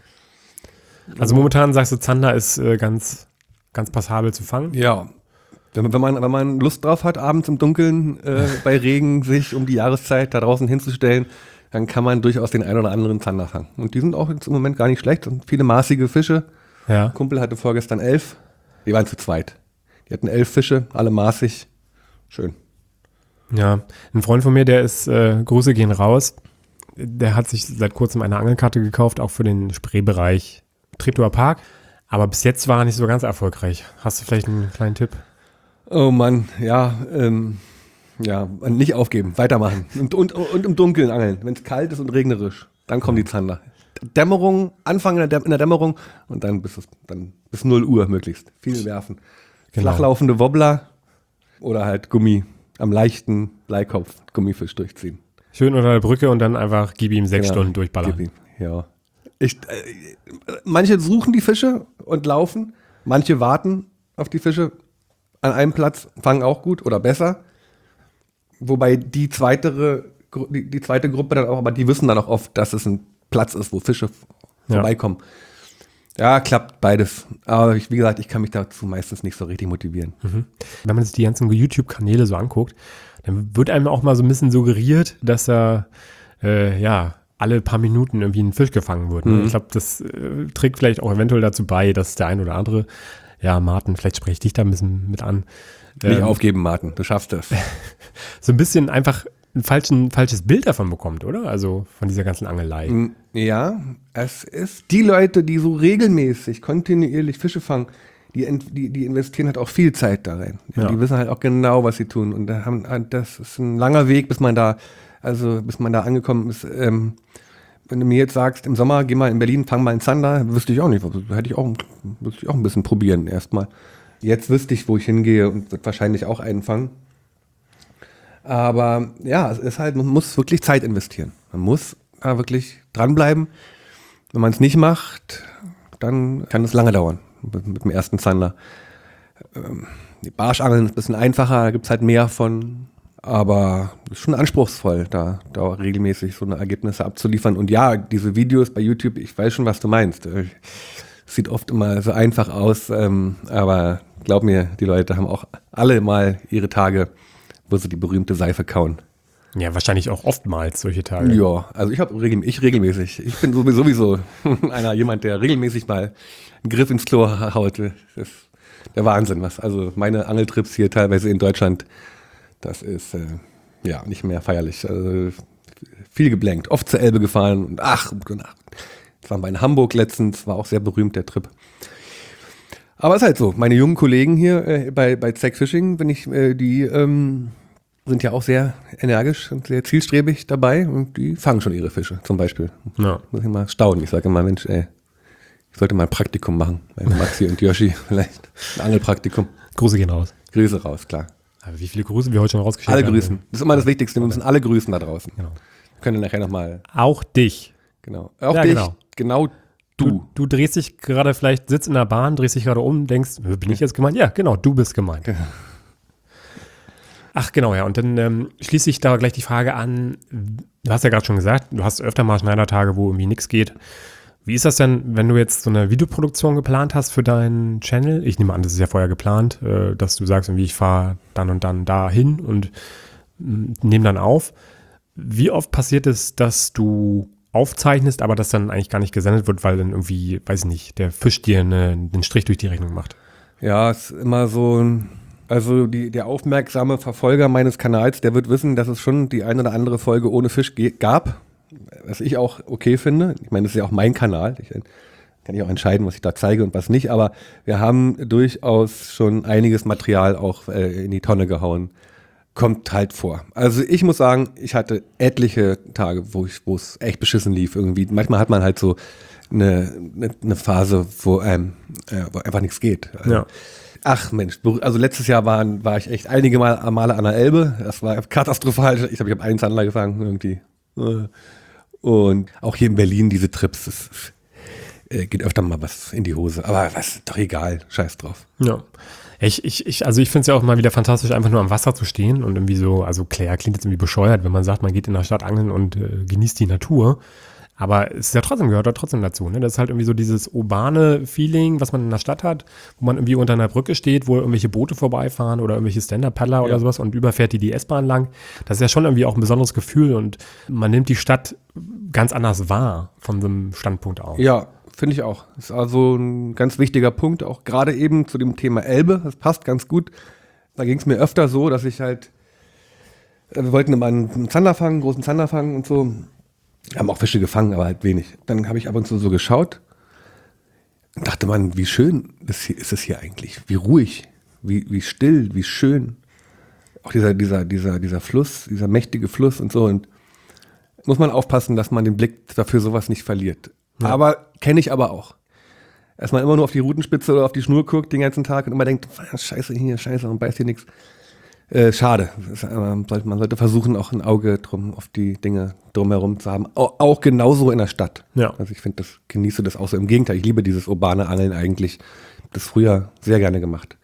[SPEAKER 1] Also momentan sagst du, Zander ist ganz, ganz passabel zu fangen?
[SPEAKER 2] Ja. Wenn man Lust drauf hat, abends im Dunkeln bei Regen sich um die Jahreszeit da draußen hinzustellen, dann kann man durchaus den einen oder anderen Zander fangen. Und die sind auch jetzt im Moment gar nicht schlecht. Und viele maßige Fische.
[SPEAKER 1] Ja.
[SPEAKER 2] Ein Kumpel hatte vorgestern 11. Die waren zu zweit. Die hatten 11 Fische, alle maßig. Schön.
[SPEAKER 1] Ja, ein Freund von mir, der ist, Grüße gehen raus, der hat sich seit kurzem eine Angelkarte gekauft, auch für den Spreebereich Treptower Park. Aber bis jetzt war er nicht so ganz erfolgreich. Hast du vielleicht einen kleinen Tipp?
[SPEAKER 2] Oh Mann, nicht aufgeben, weitermachen. Und im Dunkeln angeln, wenn es kalt ist und regnerisch. Dann kommen die Zander. Dämmerung, anfangen in der Dämmerung und dann bis 0 Uhr möglichst. Viel werfen.
[SPEAKER 1] Genau.
[SPEAKER 2] Flachlaufende Wobbler oder halt Gummi am leichten Bleikopf Gummifisch durchziehen.
[SPEAKER 1] Schön unter der Brücke und dann einfach gib ihm 6 Stunden durchballern.
[SPEAKER 2] Gib ihm, ja. Manche suchen die Fische und laufen, manche warten auf die Fische an einem Platz, fangen auch gut oder besser. Wobei die zweite Gruppe dann auch, aber die wissen dann auch oft, dass es ein Platz ist, wo Fische vorbeikommen. Ja, klappt beides. Aber wie gesagt, ich kann mich dazu meistens nicht so richtig motivieren.
[SPEAKER 1] Wenn man sich die ganzen YouTube-Kanäle so anguckt, dann wird einem auch mal so ein bisschen suggeriert, dass da alle paar Minuten irgendwie ein Fisch gefangen wird. Ne? Ich glaube, das trägt vielleicht auch eventuell dazu bei, dass der ein oder andere, Martin, vielleicht spreche ich dich da ein bisschen mit an.
[SPEAKER 2] Nicht aufgeben, Martin, du schaffst das.
[SPEAKER 1] So ein bisschen einfach ein falsches Bild davon bekommt, oder? Also von dieser ganzen Angelei.
[SPEAKER 2] Ja, es ist die Leute, die so regelmäßig, kontinuierlich Fische fangen, die investieren halt auch viel Zeit da rein.
[SPEAKER 1] Ja.
[SPEAKER 2] Die wissen halt auch genau, was sie tun. Und das ist ein langer Weg, bis man da angekommen ist. Wenn du mir jetzt sagst, im Sommer geh mal in Berlin, fang mal einen Zander, wüsste ich auch nicht. Müsste ich auch ein bisschen probieren erstmal. Jetzt wüsste ich, wo ich hingehe und wird wahrscheinlich auch einen fangen. Aber ja, es ist halt, man muss wirklich Zeit investieren. Man muss da wirklich dranbleiben. Wenn man es nicht macht, dann kann es lange dauern mit dem ersten Zander. Die Barschangeln ist ein bisschen einfacher, da gibt es halt mehr von. Aber es ist schon anspruchsvoll, da regelmäßig so eine Ergebnisse abzuliefern. Und ja, diese Videos bei YouTube, ich weiß schon, was du meinst. Sieht oft immer so einfach aus, aber glaub mir, die Leute haben auch alle mal ihre Tage, wo sie die berühmte Seife kauen.
[SPEAKER 1] Ja, wahrscheinlich auch oftmals solche Tage.
[SPEAKER 2] Ja, also ich regelmäßig. Ich bin sowieso jemand, der regelmäßig mal einen Griff ins Klo haut. Das ist der Wahnsinn, also meine Angeltrips hier teilweise in Deutschland, das ist nicht mehr feierlich. Also viel geblankt, oft zur Elbe gefahren und ach. Das war in Hamburg letztens, war auch sehr berühmt der Trip. Aber es ist halt so, meine jungen Kollegen hier bei Zack Fishing, die sind ja auch sehr energisch und sehr zielstrebig dabei und die fangen schon ihre Fische zum Beispiel.
[SPEAKER 1] Ja.
[SPEAKER 2] Muss ich mal staunen. Ich sage immer, Mensch, ich sollte mal ein Praktikum machen bei Maxi und Yoshi, vielleicht ein Angelpraktikum.
[SPEAKER 1] Grüße gehen raus.
[SPEAKER 2] Grüße raus, klar.
[SPEAKER 1] Aber wie viele Grüße wir heute schon rausgeschickt haben?
[SPEAKER 2] Alle grüßen. Das ist immer das Wichtigste. Wir müssen alle grüßen da draußen.
[SPEAKER 1] Genau.
[SPEAKER 2] Wir können nachher nochmal.
[SPEAKER 1] Auch dich.
[SPEAKER 2] Genau. Auch dich. Genau du.
[SPEAKER 1] Du drehst dich gerade, vielleicht sitzt in der Bahn, drehst dich gerade um, denkst, bin ich jetzt gemeint? Ja, genau, du bist gemeint.
[SPEAKER 2] Genau.
[SPEAKER 1] Ach genau, ja. Und dann schließe ich da gleich die Frage an, du hast ja gerade schon gesagt, du hast öfter mal Schneidertage, wo irgendwie nichts geht. Wie ist das denn, wenn du jetzt so eine Videoproduktion geplant hast für deinen Channel? Ich nehme an, das ist ja vorher geplant, dass du sagst, irgendwie ich fahre dann und dann dahin und nehme dann auf. Wie oft passiert es, dass du aufzeichnest, aber das dann eigentlich gar nicht gesendet wird, weil dann irgendwie, weiß ich nicht, der Fisch dir den Strich durch die Rechnung macht? Ja,
[SPEAKER 2] es ist immer so also der aufmerksame Verfolger meines Kanals, der wird wissen, dass es schon die eine oder andere Folge ohne Fisch gab. Was ich auch okay finde. Ich meine, das ist ja auch mein Kanal. Kann ich auch entscheiden, was ich da zeige und was nicht. Aber wir haben durchaus schon einiges Material auch in die Tonne gehauen. Kommt halt vor. Also ich muss sagen, ich hatte etliche Tage, wo es echt beschissen lief irgendwie. Manchmal hat man halt so eine Phase, wo einfach nichts geht.
[SPEAKER 1] Ja.
[SPEAKER 2] Ach Mensch, also letztes Jahr war ich echt einige Male an der Elbe. Das war katastrophal. Ich habe einen Zander gefangen irgendwie. Und auch hier in Berlin diese Trips, es geht öfter mal was in die Hose. Aber was, doch egal, scheiß drauf.
[SPEAKER 1] Ja. Ich finde es ja auch mal wieder fantastisch, einfach nur am Wasser zu stehen und irgendwie so, also klar, klingt jetzt irgendwie bescheuert, wenn man sagt, man geht in der Stadt angeln und genießt die Natur. Aber es ist ja gehört trotzdem dazu. Ne? Das ist halt irgendwie so dieses urbane Feeling, was man in der Stadt hat, wo man irgendwie unter einer Brücke steht, wo irgendwelche Boote vorbeifahren oder irgendwelche Stand-Up-Paddler oder sowas und überfährt die S-Bahn lang. Das ist ja schon irgendwie auch ein besonderes Gefühl und man nimmt die Stadt ganz anders wahr von so einem Standpunkt aus.
[SPEAKER 2] Ja, finde ich auch. Das ist also ein ganz wichtiger Punkt, auch gerade eben zu dem Thema Elbe. Das passt ganz gut. Da ging es mir öfter so, dass ich halt, wir wollten immer einen Zander fangen, einen großen Zander fangen und so. Haben auch Fische gefangen, aber halt wenig. Dann habe ich ab und zu so geschaut und dachte, man, wie schön ist es hier eigentlich. Wie ruhig, wie still, wie schön. Auch dieser Fluss, dieser mächtige Fluss und so. Und muss man aufpassen, dass man den Blick dafür sowas nicht verliert. Ja. Aber kenne ich aber auch. Dass man immer nur auf die Rutenspitze oder auf die Schnur guckt den ganzen Tag und immer denkt, scheiße und beißt hier nichts. Schade. Man sollte versuchen, auch ein Auge auf die Dinge drumherum zu haben. Auch genauso in der Stadt.
[SPEAKER 1] Ja.
[SPEAKER 2] Also ich finde, genieße das auch so. Im Gegenteil, ich liebe dieses urbane Angeln eigentlich. Ich habe das früher sehr gerne gemacht.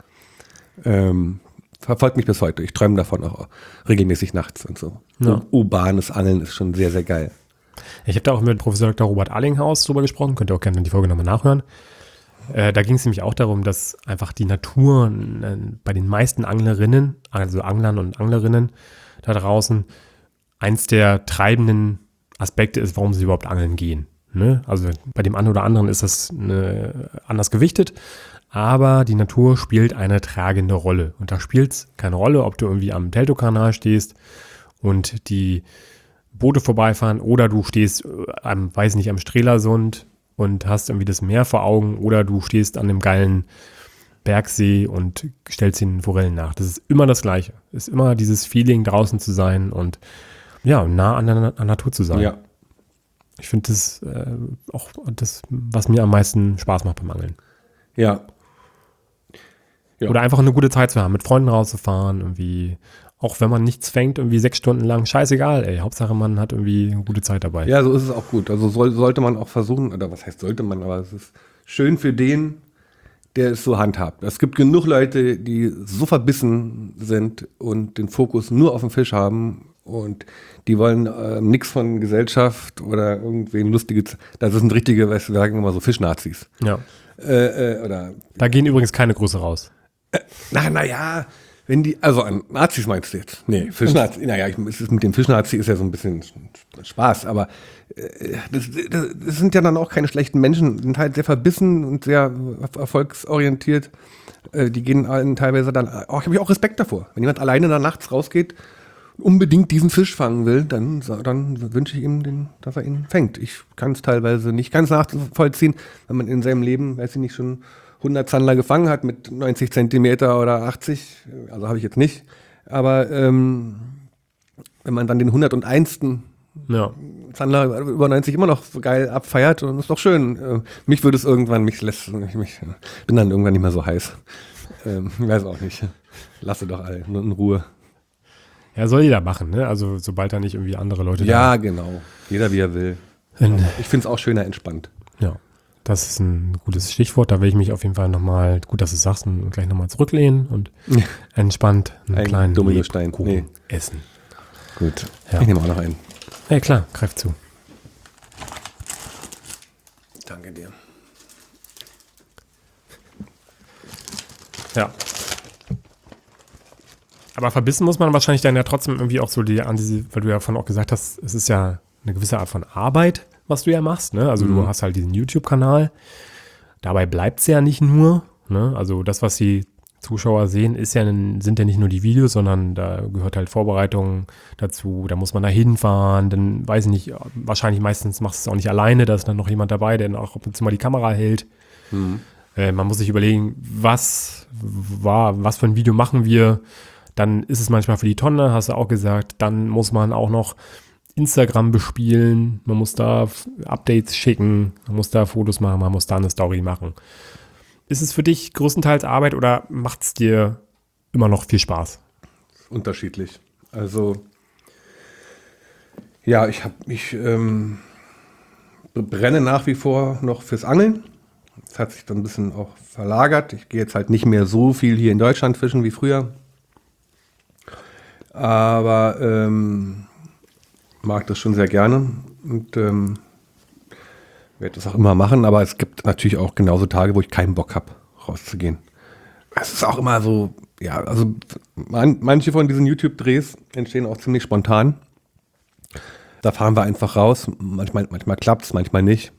[SPEAKER 2] Verfolgt mich bis heute. Ich träume davon auch regelmäßig nachts und so. Ja. Urbanes Angeln ist schon sehr, sehr geil.
[SPEAKER 1] Ich habe da auch mit Professor Dr. Robert Allinghaus drüber gesprochen. Könnt ihr auch gerne die Folge nochmal nachhören. Da ging es nämlich auch darum, dass einfach die Natur bei den meisten Anglerinnen, also Anglern und Anglerinnen da draußen, eins der treibenden Aspekte ist, warum sie überhaupt angeln gehen. Ne? Also bei dem einen oder anderen ist das anders gewichtet, aber die Natur spielt eine tragende Rolle. Und da spielt es keine Rolle, ob du irgendwie am Teltowkanal stehst und die Boote vorbeifahren oder du stehst am Strelasund und hast irgendwie das Meer vor Augen oder du stehst an dem geilen Bergsee und stellst den Forellen nach. Das ist immer das Gleiche. Es ist immer dieses Feeling, draußen zu sein und ja, nah an der Natur zu sein.
[SPEAKER 2] Ja.
[SPEAKER 1] Ich finde das auch das, was mir am meisten Spaß macht beim Angeln.
[SPEAKER 2] Ja. Ja.
[SPEAKER 1] Oder einfach eine gute Zeit zu haben, mit Freunden rauszufahren, irgendwie, auch wenn man nichts fängt, irgendwie 6 Stunden lang, scheißegal, ey. Hauptsache man hat irgendwie eine gute Zeit dabei.
[SPEAKER 2] Ja, so ist es auch gut. Also sollte man auch versuchen, oder was heißt sollte man, aber es ist schön für den, der es so handhabt. Es gibt genug Leute, die so verbissen sind und den Fokus nur auf den Fisch haben und die wollen nichts von Gesellschaft oder irgendwen Lustiges. Das sind richtige, weißt du, wir sagen immer so Fischnazis.
[SPEAKER 1] Ja.
[SPEAKER 2] Oder
[SPEAKER 1] Da gehen übrigens keine Grüße raus.
[SPEAKER 2] naja, wenn die, also an Nazis meinst du jetzt? Nee, Fischnazi, naja, mit dem Fischnazi ist ja so ein bisschen Spaß, aber das sind ja dann auch keine schlechten Menschen, sind halt sehr verbissen und sehr erfolgsorientiert. Die gehen allen teilweise dann, habe ich auch Respekt davor. Wenn jemand alleine da nachts rausgeht, unbedingt diesen Fisch fangen will, dann wünsche ich ihm, dass er ihn fängt. Ich kann es teilweise nicht ganz nachvollziehen, wenn man in seinem Leben, weiß ich nicht, schon 100 Zander gefangen hat mit 90 Zentimeter oder 80, also habe ich jetzt nicht, aber wenn man dann den 101. Zander über 90 immer noch so geil abfeiert, dann ist doch schön. Mich würde es irgendwann, ich bin dann irgendwann nicht mehr so heiß. Ich weiß auch nicht. Lasse doch alle in Ruhe.
[SPEAKER 1] Ja, soll jeder machen, ne? Also sobald da nicht irgendwie andere Leute
[SPEAKER 2] Ja, genau. Jeder wie er will. Ich finde es auch schöner entspannt.
[SPEAKER 1] Ja. Das ist ein gutes Stichwort. Da will ich mich auf jeden Fall nochmal, gut, dass du es sagst, und gleich nochmal zurücklehnen und entspannt einen kleinen Kuchen essen.
[SPEAKER 2] Gut,
[SPEAKER 1] ja.
[SPEAKER 2] Ich nehme auch noch einen.
[SPEAKER 1] Ja, klar, greif zu.
[SPEAKER 2] Danke dir.
[SPEAKER 1] Ja. Aber verbissen muss man wahrscheinlich dann ja trotzdem irgendwie auch so weil du ja vorhin auch gesagt hast, es ist ja eine gewisse Art von Arbeit, was du ja machst, ne? Also du hast halt diesen YouTube-Kanal. Dabei bleibt es ja nicht nur, ne? Also das, was die Zuschauer sehen, sind ja nicht nur die Videos, sondern da gehört halt Vorbereitung dazu. Da muss man da hinfahren. Dann weiß ich nicht, wahrscheinlich meistens machst du es auch nicht alleine. Da ist dann noch jemand dabei, der dann auch ab und zu mal die Kamera hält. Man muss sich überlegen, was für ein Video machen wir. Dann ist es manchmal für die Tonne, hast du auch gesagt. Dann muss man auch noch Instagram bespielen, man muss da Updates schicken, man muss da Fotos machen, man muss da eine Story machen. Ist es für dich größtenteils Arbeit oder macht es dir immer noch viel Spaß?
[SPEAKER 2] Unterschiedlich. Also ja, ich brenne nach wie vor noch fürs Angeln. Das hat sich dann ein bisschen auch verlagert. Ich gehe jetzt halt nicht mehr so viel hier in Deutschland fischen wie früher. Aber mag das schon sehr gerne und werde das auch immer machen, aber es gibt natürlich auch genauso Tage, wo ich keinen Bock habe, rauszugehen. Es ist auch immer so, ja, also manche von diesen YouTube-Drehs entstehen auch ziemlich spontan. Da fahren wir einfach raus, manchmal klappt es, manchmal nicht.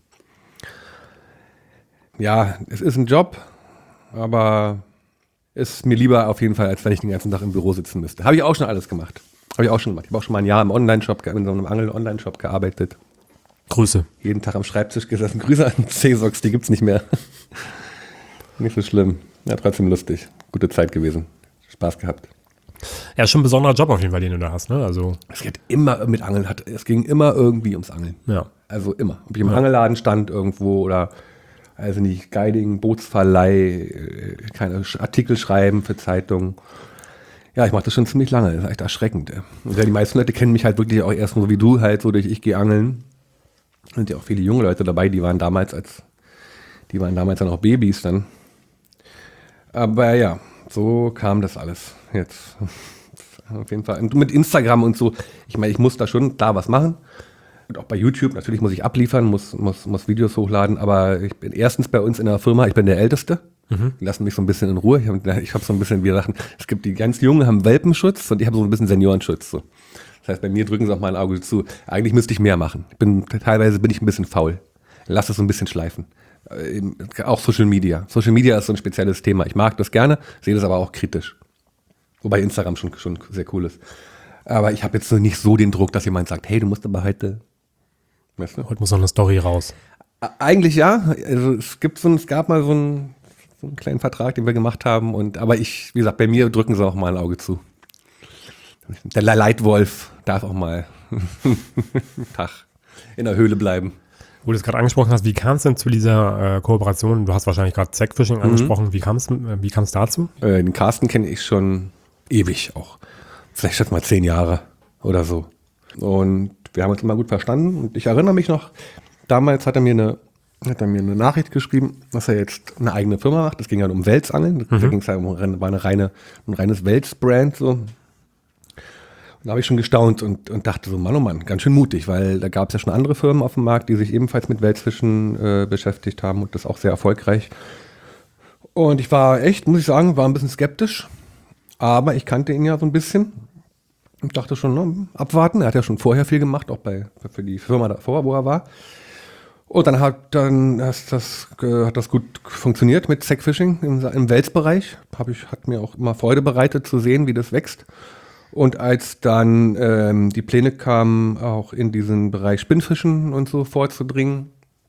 [SPEAKER 2] Ja, es ist ein Job, aber ist mir lieber auf jeden Fall, als wenn ich den ganzen Tag im Büro sitzen müsste. Habe ich auch schon alles gemacht. Ich habe auch schon mal ein Jahr im Online-Shop, in so einem Angel-Online-Shop gearbeitet.
[SPEAKER 1] Grüße.
[SPEAKER 2] Jeden Tag am Schreibtisch gesessen. Grüße an C-Sox, die gibt's nicht mehr. Nicht so schlimm. Ja, trotzdem lustig. Gute Zeit gewesen. Spaß gehabt.
[SPEAKER 1] Ja, ist schon ein besonderer Job auf jeden Fall, den du da hast, ne? Also
[SPEAKER 2] es geht immer mit Angeln. Es ging immer irgendwie ums Angeln.
[SPEAKER 1] Ja.
[SPEAKER 2] Also immer. Ob ich im Angelladen stand irgendwo oder, also nicht, Guiding, Bootsverleih, keine Artikel schreiben für Zeitungen. Ja, ich mache das schon ziemlich lange. Das ist echt erschreckend. Und ja, die meisten Leute kennen mich halt wirklich auch erst so wie du halt, so durch ich gehe angeln. Sind ja auch viele junge Leute dabei, die waren damals dann auch Babys dann. Aber ja, so kam das alles jetzt. Auf jeden Fall. Und mit Instagram und so, ich meine, ich muss da schon da was machen. Und auch bei YouTube, natürlich muss ich abliefern, muss Videos hochladen, aber ich bin erstens bei uns in der Firma, ich bin der Älteste. Die lassen mich so ein bisschen in Ruhe. Ich habe so ein bisschen, wie Sachen, es gibt die ganz Jungen, haben Welpenschutz und ich habe so ein bisschen Seniorenschutz. So. Das heißt, bei mir drücken sie auch mal ein Auge zu. Eigentlich müsste ich mehr machen. Teilweise bin ich ein bisschen faul. Lass es so ein bisschen schleifen. Auch Social Media. Social Media ist so ein spezielles Thema. Ich mag das gerne, sehe das aber auch kritisch. Wobei Instagram schon sehr cool ist. Aber ich habe jetzt so nicht so den Druck, dass jemand sagt, hey, du musst aber heute... Weißt du?
[SPEAKER 1] Heute muss noch eine Story raus.
[SPEAKER 2] Eigentlich ja. Also es gab mal so einen kleinen Vertrag, den wir gemacht haben. Aber wie gesagt, bei mir drücken sie auch mal ein Auge zu. Der Leitwolf darf auch mal einen Tag in der Höhle bleiben.
[SPEAKER 1] Wo du es gerade angesprochen hast, wie kam es denn zu dieser Kooperation? Du hast wahrscheinlich gerade Zackfishing angesprochen. Wie kam es dazu?
[SPEAKER 2] Den Carsten kenne ich schon ewig auch. Vielleicht schon mal 10 Jahre oder so. Und wir haben uns immer gut verstanden. Und ich erinnere mich noch, damals hat er mir eine Nachricht geschrieben, dass er jetzt eine eigene Firma macht. Das ging ja um Welsangeln. Da ging es ja war ein reines Welsbrand. So. Und da habe ich schon gestaunt und dachte so, Mann, oh Mann, ganz schön mutig, weil da gab es ja schon andere Firmen auf dem Markt, die sich ebenfalls mit Welsfischen beschäftigt haben und das auch sehr erfolgreich. Und ich war echt, muss ich sagen, ein bisschen skeptisch. Aber ich kannte ihn ja so ein bisschen und dachte schon, abwarten. Er hat ja schon vorher viel gemacht, auch für die Firma davor, wo er war. Und dann hat das gut funktioniert mit Zackfishing im Welsbereich. Hat mir auch immer Freude bereitet zu sehen, wie das wächst. Und als dann die Pläne kamen, auch in diesen Bereich Spinnfischen und so vorzudringen,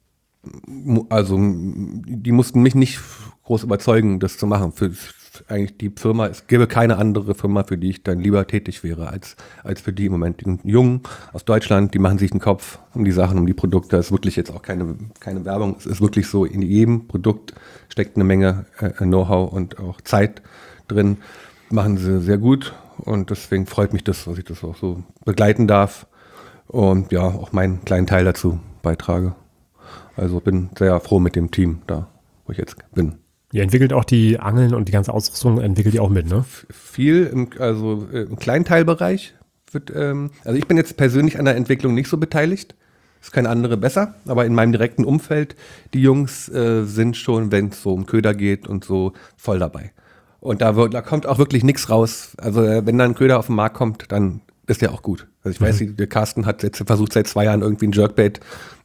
[SPEAKER 2] also die mussten mich nicht groß überzeugen, das zu machen. Eigentlich die Firma, es gäbe keine andere Firma, für die ich dann lieber tätig wäre, als für die im Moment. Die Jungen aus Deutschland, die machen sich den Kopf um die Sachen, um die Produkte. Es ist wirklich jetzt auch keine Werbung. Es ist wirklich so, in jedem Produkt steckt eine Menge Know-how und auch Zeit drin. Machen sie sehr gut und deswegen freut mich das, dass ich das auch so begleiten darf und ja, auch meinen kleinen Teil dazu beitrage. Also bin sehr froh mit dem Team da, wo ich jetzt bin.
[SPEAKER 1] Ihr entwickelt auch die Angeln und die ganze Ausrüstung, entwickelt ihr auch mit, ne?
[SPEAKER 2] Viel, im Kleinteilbereich. Also ich bin jetzt persönlich an der Entwicklung nicht so beteiligt. Ist keine andere besser, aber in meinem direkten Umfeld, die Jungs sind schon, wenn es so um Köder geht und so, voll dabei. Und da kommt auch wirklich nichts raus. Also wenn da ein Köder auf den Markt kommt, dann ist der auch gut. Also ich weiß, der Carsten hat jetzt versucht seit 2 Jahren irgendwie ein Jerkbait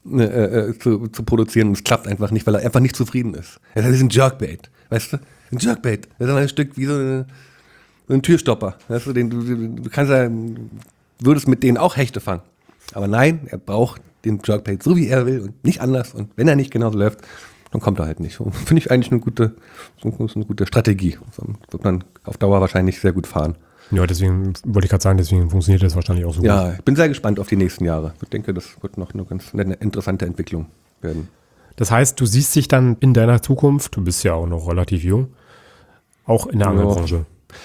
[SPEAKER 2] zu produzieren und es klappt einfach nicht, weil er einfach nicht zufrieden ist. Das ist ein Jerkbait, weißt du? Ein Jerkbait. Das ist ein Stück wie so ein Türstopper. Weißt du, du kannst ja, würdest mit denen auch Hechte fangen. Aber nein, er braucht den Jerkbait so wie er will und nicht anders. Und wenn er nicht genauso läuft, dann kommt er halt nicht. Finde ich eigentlich eine gute Strategie. Wird man auf Dauer wahrscheinlich sehr gut fahren.
[SPEAKER 1] Ja, deswegen wollte ich gerade sagen, deswegen funktioniert das wahrscheinlich auch so gut.
[SPEAKER 2] Ja, ich bin sehr gespannt auf die nächsten Jahre. Ich denke, das wird noch eine ganz interessante Entwicklung werden.
[SPEAKER 1] Das heißt, du siehst dich dann in deiner Zukunft, du bist ja auch noch relativ jung, auch in der Angelbranche.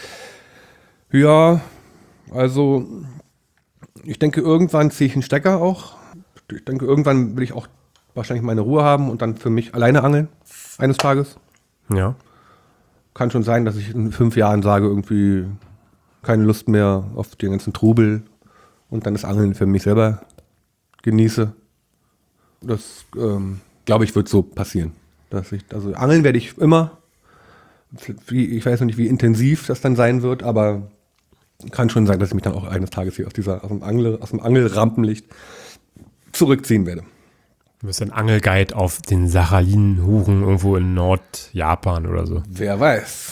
[SPEAKER 2] Ja, also ich denke, irgendwann ziehe ich einen Stecker auch. Ich denke, irgendwann will ich auch wahrscheinlich meine Ruhe haben und dann für mich alleine angeln, eines Tages.
[SPEAKER 1] Ja.
[SPEAKER 2] Kann schon sein, dass ich in 5 Jahren sage, irgendwie keine Lust mehr auf den ganzen Trubel und dann das Angeln für mich selber genieße. Das, glaube ich, wird so passieren. Also angeln werde ich immer. Ich weiß noch nicht, wie intensiv das dann sein wird, aber kann schon sein, dass ich mich dann auch eines Tages hier aus dem Angelrampenlicht zurückziehen werde.
[SPEAKER 1] Du bist ein Angelguide auf den Sachalin-Huchen irgendwo in Nordjapan oder so.
[SPEAKER 2] Wer weiß.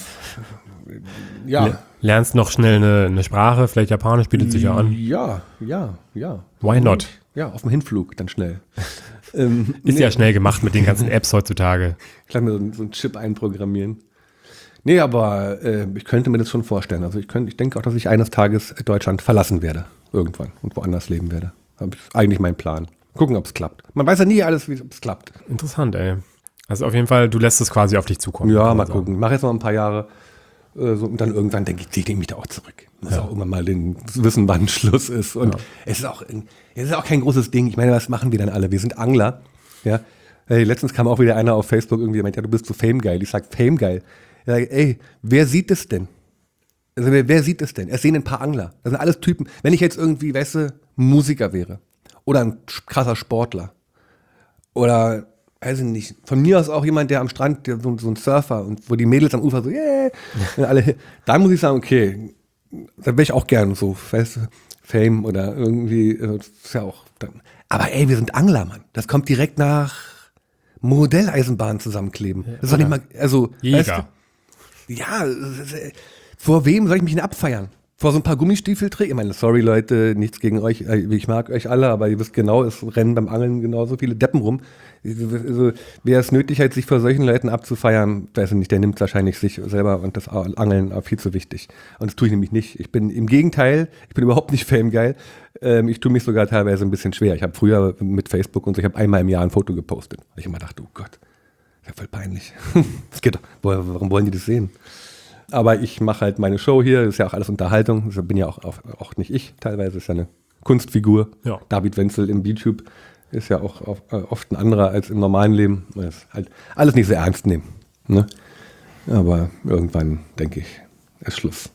[SPEAKER 2] Ja.
[SPEAKER 1] Lernst noch schnell eine Sprache, vielleicht Japanisch, bietet sich ja an.
[SPEAKER 2] Ja.
[SPEAKER 1] Why not?
[SPEAKER 2] Ja, auf dem Hinflug dann schnell.
[SPEAKER 1] Ist ja schnell gemacht mit den ganzen Apps heutzutage.
[SPEAKER 2] Ich kann mir so einen Chip einprogrammieren. Nee, aber ich könnte mir das schon vorstellen. Also ich denke auch, dass ich eines Tages Deutschland verlassen werde. Irgendwann und woanders leben werde. Das ist eigentlich mein Plan. Gucken, ob es klappt. Man weiß ja nie alles, wie es klappt.
[SPEAKER 1] Interessant, ey. Also auf jeden Fall, du lässt es quasi auf dich zukommen.
[SPEAKER 2] Ja, mal gucken. Ich mache jetzt noch ein paar Jahre. Und dann irgendwann denke ich, ziehe ich mich da auch zurück. Muss auch immer mal wissen, wann Schluss ist. Und es ist auch kein großes Ding. Ich meine, was machen wir dann alle? Wir sind Angler. Ja. Letztens kam auch wieder einer auf Facebook irgendwie, der meinte, ja, du bist so famegeil. Ich sage, famegeil. Ja, ey, wer sieht es denn? Also wer sieht es denn? Es sehen ein paar Angler. Das sind alles Typen. Wenn ich jetzt irgendwie, weißt du, Musiker wäre Oder ein krasser Sportler. Oder, weiß ich nicht, von mir aus auch jemand, der am Strand, so ein Surfer, und wo die Mädels am Ufer so, yeah, und alle, da muss ich sagen, okay, da wäre ich auch gern so, weißt du, Fame oder irgendwie, ist ja auch dann. Aber ey, wir sind Angler, Mann. Das kommt direkt nach Modelleisenbahn zusammenkleben. Das ist doch nicht mal, also,
[SPEAKER 1] Jäger.
[SPEAKER 2] weißt du, ja, vor wem soll ich mich denn abfeiern? Vor so ein paar Gummistiefelträgern? Ich meine, sorry Leute, nichts gegen euch, ich mag euch alle, aber ihr wisst genau, es rennen beim Angeln genauso viele Deppen rum. Also, wer es nötig hat, sich vor solchen Leuten abzufeiern, weiß ich nicht, der nimmt wahrscheinlich sich selber und das Angeln auch viel zu wichtig. Und das tue ich nämlich nicht. Ich bin im Gegenteil, ich bin überhaupt nicht famegeil. Ich tue mich sogar teilweise ein bisschen schwer. Ich habe früher mit Facebook und so, ich habe einmal im Jahr ein Foto gepostet. Weil ich immer dachte, oh Gott, das ist ja voll peinlich. Das geht doch, warum wollen die das sehen? Aber ich mache halt meine Show hier, das ist ja auch alles Unterhaltung. Das bin ja auch nicht ich, teilweise ist ja eine Kunstfigur.
[SPEAKER 1] Ja.
[SPEAKER 2] David Wenzel im YouTube ist ja auch oft ein anderer als im normalen Leben. Das ist halt alles nicht sehr ernst nehmen. Ne? Aber irgendwann, denke ich, ist Schluss.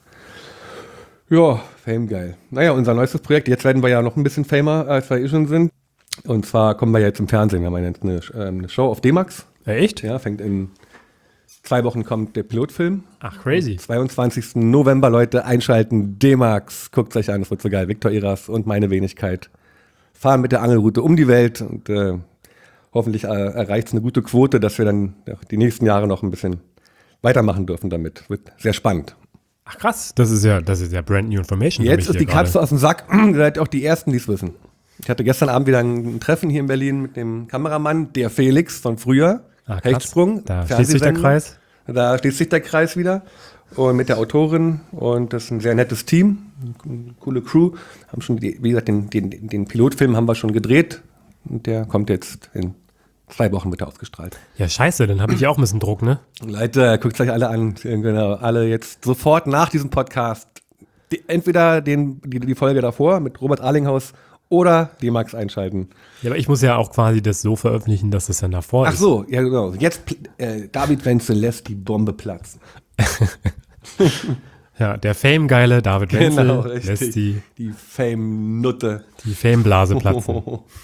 [SPEAKER 2] Ja, Fame geil. Naja, unser neuestes Projekt, jetzt werden wir ja noch ein bisschen famer, als wir schon sind. Und zwar kommen wir jetzt im Fernsehen. Wir haben jetzt eine Show auf D-Max.
[SPEAKER 1] Ja, echt?
[SPEAKER 2] Ja, fängt in 2 Wochen kommt der Pilotfilm.
[SPEAKER 1] Ach, crazy.
[SPEAKER 2] 22. November, Leute, einschalten. D-Max, guckt euch an, das wird so geil. Viktor Eras und meine Wenigkeit fahren mit der Angelroute um die Welt und hoffentlich erreicht es eine gute Quote, dass wir dann die nächsten Jahre noch ein bisschen weitermachen dürfen damit. Wird sehr spannend.
[SPEAKER 1] Ach krass, das ist ja brand new information. für
[SPEAKER 2] Jetzt
[SPEAKER 1] mich
[SPEAKER 2] ist
[SPEAKER 1] hier
[SPEAKER 2] die Katze aus dem Sack. Ihr seid auch die Ersten, die es wissen. Ich hatte gestern Abend wieder ein Treffen hier in Berlin mit dem Kameramann, der Felix von früher.
[SPEAKER 1] Ah, krass.
[SPEAKER 2] Hechtsprung.
[SPEAKER 1] Da schließt sich der Kreis.
[SPEAKER 2] Da schließt sich der Kreis wieder. Und mit der Autorin. Und das ist ein sehr nettes Team. Eine coole Crew. Haben schon, wie gesagt, den Pilotfilm haben wir schon gedreht. Und der kommt jetzt in 2 Wochen wieder ausgestrahlt.
[SPEAKER 1] Ja, scheiße, dann habe ich ja auch ein bisschen Druck, ne?
[SPEAKER 2] Leute, guckt euch alle an. Genau, alle jetzt sofort nach diesem Podcast. Entweder die Folge davor mit Robert Arlinghaus oder D-Max einschalten.
[SPEAKER 1] Ja, aber ich muss ja auch quasi das so veröffentlichen, dass das dann davor
[SPEAKER 2] Ach
[SPEAKER 1] ist.
[SPEAKER 2] so, ja genau. Jetzt David Wenzel lässt die Bombe platzen.
[SPEAKER 1] Ja, der Fame-geile David Wenzel
[SPEAKER 2] Genau,
[SPEAKER 1] lässt
[SPEAKER 2] richtig. Die Fame-Nutte.
[SPEAKER 1] die Fame-Blase platzen.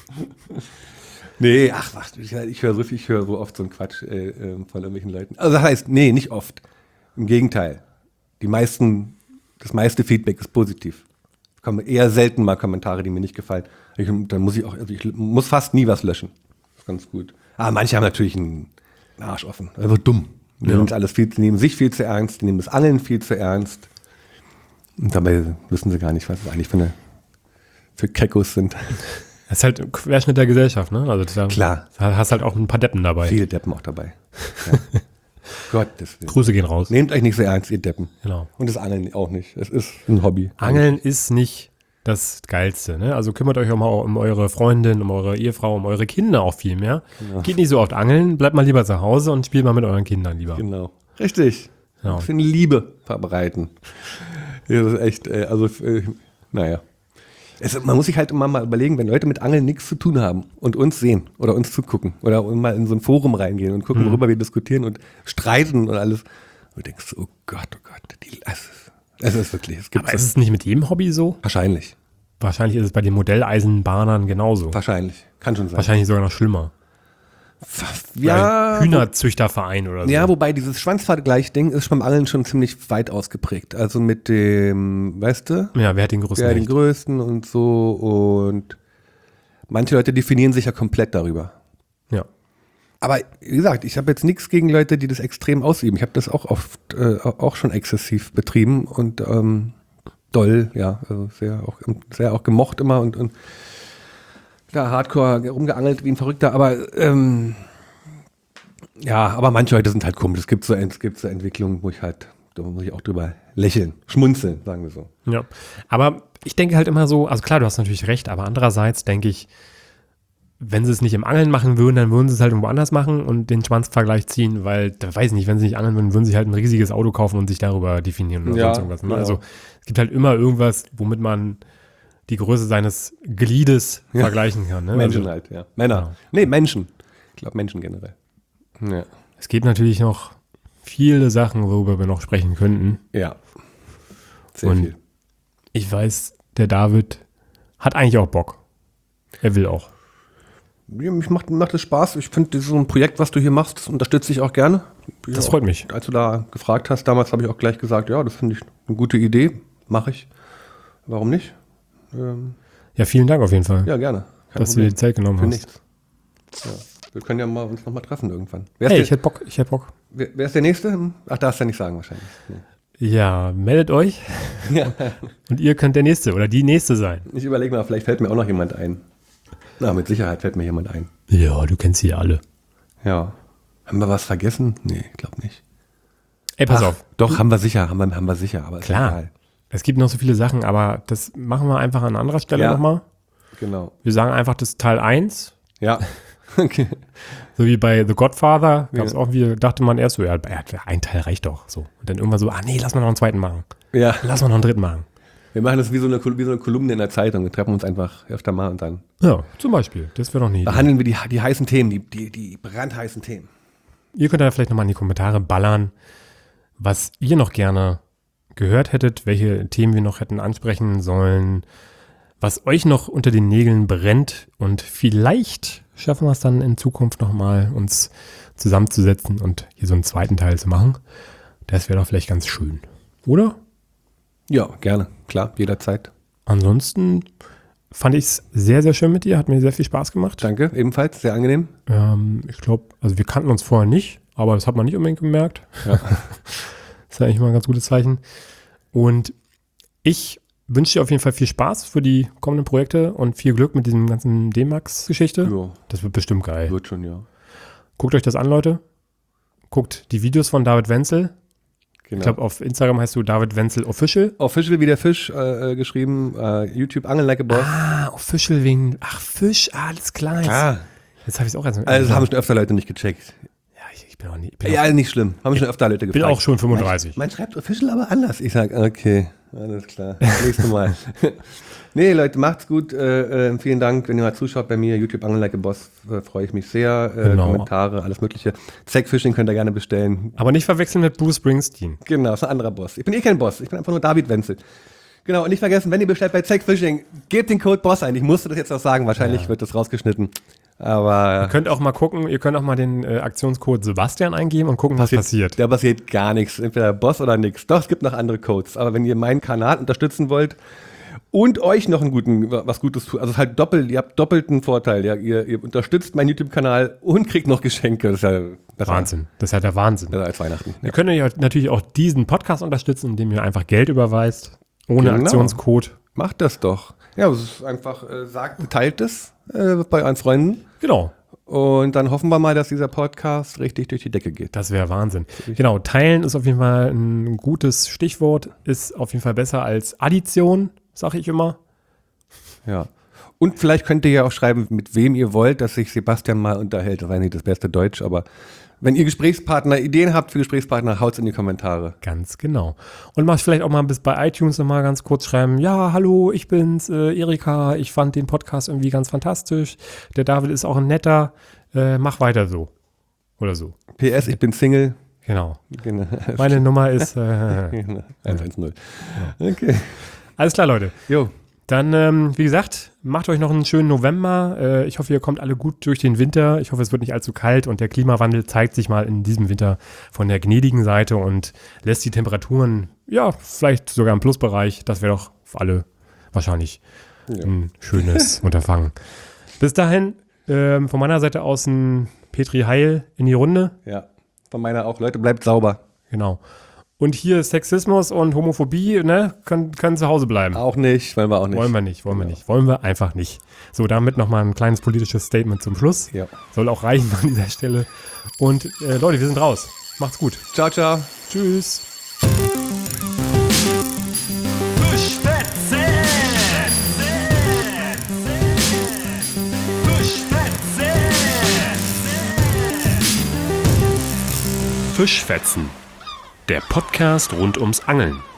[SPEAKER 2] Nee, ich höre so oft so einen Quatsch von irgendwelchen Leuten. Also das heißt, nee, nicht oft. Im Gegenteil. Das meiste Feedback ist positiv. Es kommen eher selten mal Kommentare, die mir nicht gefallen. Ich muss fast nie was löschen. Das ist ganz gut. Aber manche haben natürlich einen Arsch offen. Also dumm. Die nehmen sich viel zu ernst, die nehmen das Angeln viel zu ernst. Und dabei wissen sie gar nicht, was es eigentlich für Keckos sind.
[SPEAKER 1] Das ist halt ein Querschnitt der Gesellschaft, ne? Also
[SPEAKER 2] Klar.
[SPEAKER 1] Da hast halt auch ein paar Deppen dabei.
[SPEAKER 2] Viele Deppen auch dabei. Ja. Gottes Willen.
[SPEAKER 1] Grüße gehen raus.
[SPEAKER 2] Nehmt euch nicht so ernst, ihr Deppen.
[SPEAKER 1] Genau.
[SPEAKER 2] Und das Angeln auch nicht. Es ist ein Hobby.
[SPEAKER 1] Angeln ist nicht das Geilste, ne? Also kümmert euch auch mal um eure Freundin, um eure Ehefrau, um eure Kinder auch viel mehr.
[SPEAKER 2] Genau.
[SPEAKER 1] Geht nicht so oft angeln, bleibt mal lieber zu Hause und spielt mal mit euren Kindern lieber.
[SPEAKER 2] Genau. Richtig.
[SPEAKER 1] Genau.
[SPEAKER 2] Ein bisschen Liebe verbreiten. Das ist echt, naja. Man muss sich halt immer mal überlegen, wenn Leute mit Angeln nichts zu tun haben und uns sehen oder uns zugucken oder mal in so ein Forum reingehen und gucken, worüber wir diskutieren und streiten und alles. Und du denkst, oh Gott, es ist wirklich, es gibt
[SPEAKER 1] Aber ist es nicht mit jedem Hobby so?
[SPEAKER 2] Wahrscheinlich.
[SPEAKER 1] Wahrscheinlich ist es bei den Modelleisenbahnern genauso.
[SPEAKER 2] Wahrscheinlich. Kann schon sein.
[SPEAKER 1] Wahrscheinlich sogar noch schlimmer.
[SPEAKER 2] Ja,
[SPEAKER 1] Hühnerzüchterverein oder so.
[SPEAKER 2] ja, wobei dieses Schwanzvergleich-Ding ist beim Angeln schon ziemlich weit ausgeprägt. Also mit dem, weißt du?
[SPEAKER 1] Ja, wer hat den größten?
[SPEAKER 2] Ja, den
[SPEAKER 1] Hecht?
[SPEAKER 2] größten und so. Und manche Leute definieren sich ja komplett darüber.
[SPEAKER 1] Ja.
[SPEAKER 2] Aber wie gesagt, ich habe jetzt nichts gegen Leute, die das extrem ausüben. Ich habe das auch oft auch schon exzessiv betrieben und doll, ja, also sehr auch gemocht immer und da hardcore rumgeangelt wie ein Verrückter, aber aber manche Leute sind halt komisch. Es gibt so Entwicklungen, da muss ich auch drüber lächeln, schmunzeln, sagen wir so.
[SPEAKER 1] Ja, aber ich denke halt immer so, also klar, du hast natürlich recht, aber andererseits denke ich, wenn sie es nicht im Angeln machen würden, dann würden sie es halt irgendwo anders machen und den Schwanzvergleich ziehen, weil, da weiß ich nicht, wenn sie nicht angeln würden, würden sie halt ein riesiges Auto kaufen und sich darüber definieren oder sonst irgendwas. Ne?
[SPEAKER 2] Ja.
[SPEAKER 1] Also es gibt halt immer irgendwas, womit man die Größe seines Gliedes vergleichen kann. Ne?
[SPEAKER 2] Menschen
[SPEAKER 1] also,
[SPEAKER 2] halt, ja. Männer.
[SPEAKER 1] Ja.
[SPEAKER 2] Nee, Menschen. Ich glaube Menschen generell. Ja.
[SPEAKER 1] Es gibt natürlich noch viele Sachen, worüber wir noch sprechen könnten.
[SPEAKER 2] Ja. Sehr
[SPEAKER 1] Und
[SPEAKER 2] viel.
[SPEAKER 1] ich weiß, der David hat eigentlich auch Bock. er will auch.
[SPEAKER 2] Ja, mich macht das Spaß. Ich finde, so ein Projekt, was du hier machst, das unterstütze ich auch gerne.
[SPEAKER 1] Das freut mich.
[SPEAKER 2] Als du da gefragt hast, damals habe ich auch gleich gesagt, ja, das finde ich eine gute Idee, mache ich. Warum nicht?
[SPEAKER 1] Ja, vielen Dank auf jeden Fall,
[SPEAKER 2] Ja, gerne. Kein
[SPEAKER 1] dass du dir die Zeit genommen
[SPEAKER 2] Für
[SPEAKER 1] hast.
[SPEAKER 2] nichts. Ja, wir können ja uns noch mal treffen irgendwann.
[SPEAKER 1] Hey, ich hätte Bock.
[SPEAKER 2] Wer ist der Nächste? Ach, darfst du ja nicht sagen wahrscheinlich. Nee.
[SPEAKER 1] Ja, meldet euch.
[SPEAKER 2] Ja.
[SPEAKER 1] Und ihr könnt der Nächste oder die Nächste sein.
[SPEAKER 2] Ich überlege mal, vielleicht fällt mir auch noch jemand ein. Na, mit Sicherheit fällt mir jemand ein.
[SPEAKER 1] Ja, du kennst sie alle.
[SPEAKER 2] Ja. Haben wir was vergessen? Nee, ich glaube nicht.
[SPEAKER 1] Ey, pass auf.
[SPEAKER 2] Doch, haben wir sicher, haben wir sicher, aber ist
[SPEAKER 1] Klar.
[SPEAKER 2] egal.
[SPEAKER 1] Es gibt noch so viele Sachen, aber das machen wir einfach an anderer Stelle
[SPEAKER 2] Ja.
[SPEAKER 1] nochmal.
[SPEAKER 2] Genau.
[SPEAKER 1] Wir sagen einfach, das ist Teil 1.
[SPEAKER 2] Ja. Okay.
[SPEAKER 1] So wie bei The Godfather gab es
[SPEAKER 2] Ja.
[SPEAKER 1] auch wieder, dachte man erst so, ja, ein Teil reicht doch. So. Und dann irgendwann so, nee, lass mal noch einen zweiten machen.
[SPEAKER 2] Ja.
[SPEAKER 1] Lass mal noch einen dritten machen.
[SPEAKER 2] Wir machen das wie so eine Kolumne in der Zeitung. Wir treffen uns einfach öfter mal und dann
[SPEAKER 1] Ja, zum Beispiel. Das wäre doch eine Idee.
[SPEAKER 2] behandeln wir die heißen Themen, die brandheißen Themen.
[SPEAKER 1] Ihr könnt da vielleicht nochmal in die Kommentare ballern, was ihr noch gerne gehört hättet, welche Themen wir noch hätten ansprechen sollen, was euch noch unter den Nägeln brennt, und vielleicht schaffen wir es dann in Zukunft nochmal, uns zusammenzusetzen und hier so einen zweiten Teil zu machen. Das wäre doch vielleicht ganz schön, oder?
[SPEAKER 2] Ja, gerne. Klar, jederzeit.
[SPEAKER 1] Ansonsten fand ich es sehr, sehr schön mit dir, hat mir sehr viel Spaß gemacht.
[SPEAKER 2] Danke, ebenfalls, sehr angenehm.
[SPEAKER 1] Ich glaube, also wir kannten uns vorher nicht, aber das hat man nicht unbedingt gemerkt.
[SPEAKER 2] Ja.
[SPEAKER 1] Das ist ja eigentlich mal ein ganz gutes Zeichen. Und ich wünsche dir auf jeden Fall viel Spaß für die kommenden Projekte und viel Glück mit diesem ganzen D-Max-Geschichte.
[SPEAKER 2] Ja,
[SPEAKER 1] Das wird bestimmt geil.
[SPEAKER 2] wird schon, ja.
[SPEAKER 1] Guckt euch das an, Leute. Guckt die Videos von David Wenzel.
[SPEAKER 2] Genau.
[SPEAKER 1] Ich glaube, auf Instagram heißt du David Wenzel Official.
[SPEAKER 2] Official wie der Fisch geschrieben, YouTube Angeln like a Boss.
[SPEAKER 1] Official wegen, Fisch, alles klar. Jetzt habe ich es auch erst.
[SPEAKER 2] Also das haben schon öfter Leute nicht gecheckt.
[SPEAKER 1] Ja, ich bin auch nie.
[SPEAKER 2] Ja, nicht schlimm. Haben schon öfter Leute gefragt.
[SPEAKER 1] Bin auch schon 35.
[SPEAKER 2] Man schreibt Official aber anders. Ich sag, okay, alles klar. Nächstes Mal. Nee, Leute, macht's gut. Vielen Dank, wenn ihr mal zuschaut bei mir. YouTube Angeln like a Boss, freue ich mich sehr.
[SPEAKER 1] Genau.
[SPEAKER 2] Kommentare, alles mögliche. Zackfishing könnt ihr gerne bestellen.
[SPEAKER 1] Aber nicht verwechseln mit Bruce Springsteen.
[SPEAKER 2] Genau, ist ein anderer Boss. Ich bin kein Boss, ich bin einfach nur David Wenzel. Genau, und nicht vergessen, wenn ihr bestellt bei Zackfishing, gebt den Code BOSS ein. Ich musste das jetzt auch sagen, wahrscheinlich wird das rausgeschnitten. Aber
[SPEAKER 1] Ihr könnt auch mal gucken, ihr könnt auch mal den Aktionscode Sebastian eingeben und gucken, was passiert.
[SPEAKER 2] Da passiert gar nichts. Entweder Boss oder nichts. Doch, es gibt noch andere Codes. Aber wenn ihr meinen Kanal unterstützen wollt und euch noch was Gutes tut, also es ist halt doppelt, ihr habt doppelten Vorteil. Ja, ihr unterstützt meinen YouTube-Kanal und kriegt noch Geschenke. Das ist ja
[SPEAKER 1] Wahnsinn. Das ist ja der Wahnsinn.
[SPEAKER 2] Das ist als Weihnachten.
[SPEAKER 1] Ihr könnt euch natürlich auch diesen Podcast unterstützen, indem ihr einfach Geld überweist. Ohne
[SPEAKER 2] Genau.
[SPEAKER 1] Aktionscode.
[SPEAKER 2] Macht das doch. Ja, es ist einfach, teilt es bei euren Freunden.
[SPEAKER 1] Genau.
[SPEAKER 2] Und dann hoffen wir mal, dass dieser Podcast richtig durch die Decke geht.
[SPEAKER 1] Das wäre Wahnsinn. Genau, teilen ist auf jeden Fall ein gutes Stichwort. Ist auf jeden Fall besser als Addition, sage ich immer.
[SPEAKER 2] Ja. Und vielleicht könnt ihr ja auch schreiben, mit wem ihr wollt, dass sich Sebastian mal unterhält. Das war nicht das beste Deutsch, aber wenn ihr Ideen habt für Gesprächspartner, haut's in die Kommentare.
[SPEAKER 1] Ganz genau. Und mach vielleicht auch mal bis bei iTunes nochmal ganz kurz schreiben, ja, hallo, ich bin's, Erika, ich fand den Podcast irgendwie ganz fantastisch. Der David ist auch ein netter, mach weiter so. Oder so.
[SPEAKER 2] PS, ich bin Single.
[SPEAKER 1] Genau.
[SPEAKER 2] Genau.
[SPEAKER 1] Meine Nummer ist
[SPEAKER 2] 110. Okay.
[SPEAKER 1] alles klar, Leute.
[SPEAKER 2] Jo.
[SPEAKER 1] Dann, wie gesagt, macht euch noch einen schönen November. Ich hoffe, ihr kommt alle gut durch den Winter. Ich hoffe, es wird nicht allzu kalt und der Klimawandel zeigt sich mal in diesem Winter von der gnädigen Seite und lässt die Temperaturen, ja, vielleicht sogar im Plusbereich. Das wäre doch für alle wahrscheinlich ein schönes Unterfangen. Bis dahin, von meiner Seite aus ein Petri Heil in die Runde.
[SPEAKER 2] Ja. Von meiner auch. Leute, bleibt sauber.
[SPEAKER 1] Genau. Und hier Sexismus und Homophobie, ne, können zu Hause bleiben.
[SPEAKER 2] Auch nicht, wollen wir auch nicht.
[SPEAKER 1] Wollen wir einfach nicht. So, damit nochmal ein kleines politisches Statement zum Schluss.
[SPEAKER 2] Ja.
[SPEAKER 1] Soll auch reichen an dieser Stelle. Und Leute, wir sind raus. Macht's gut.
[SPEAKER 2] Ciao, ciao.
[SPEAKER 1] Tschüss.
[SPEAKER 3] Fischfetzen, der Podcast rund ums Angeln.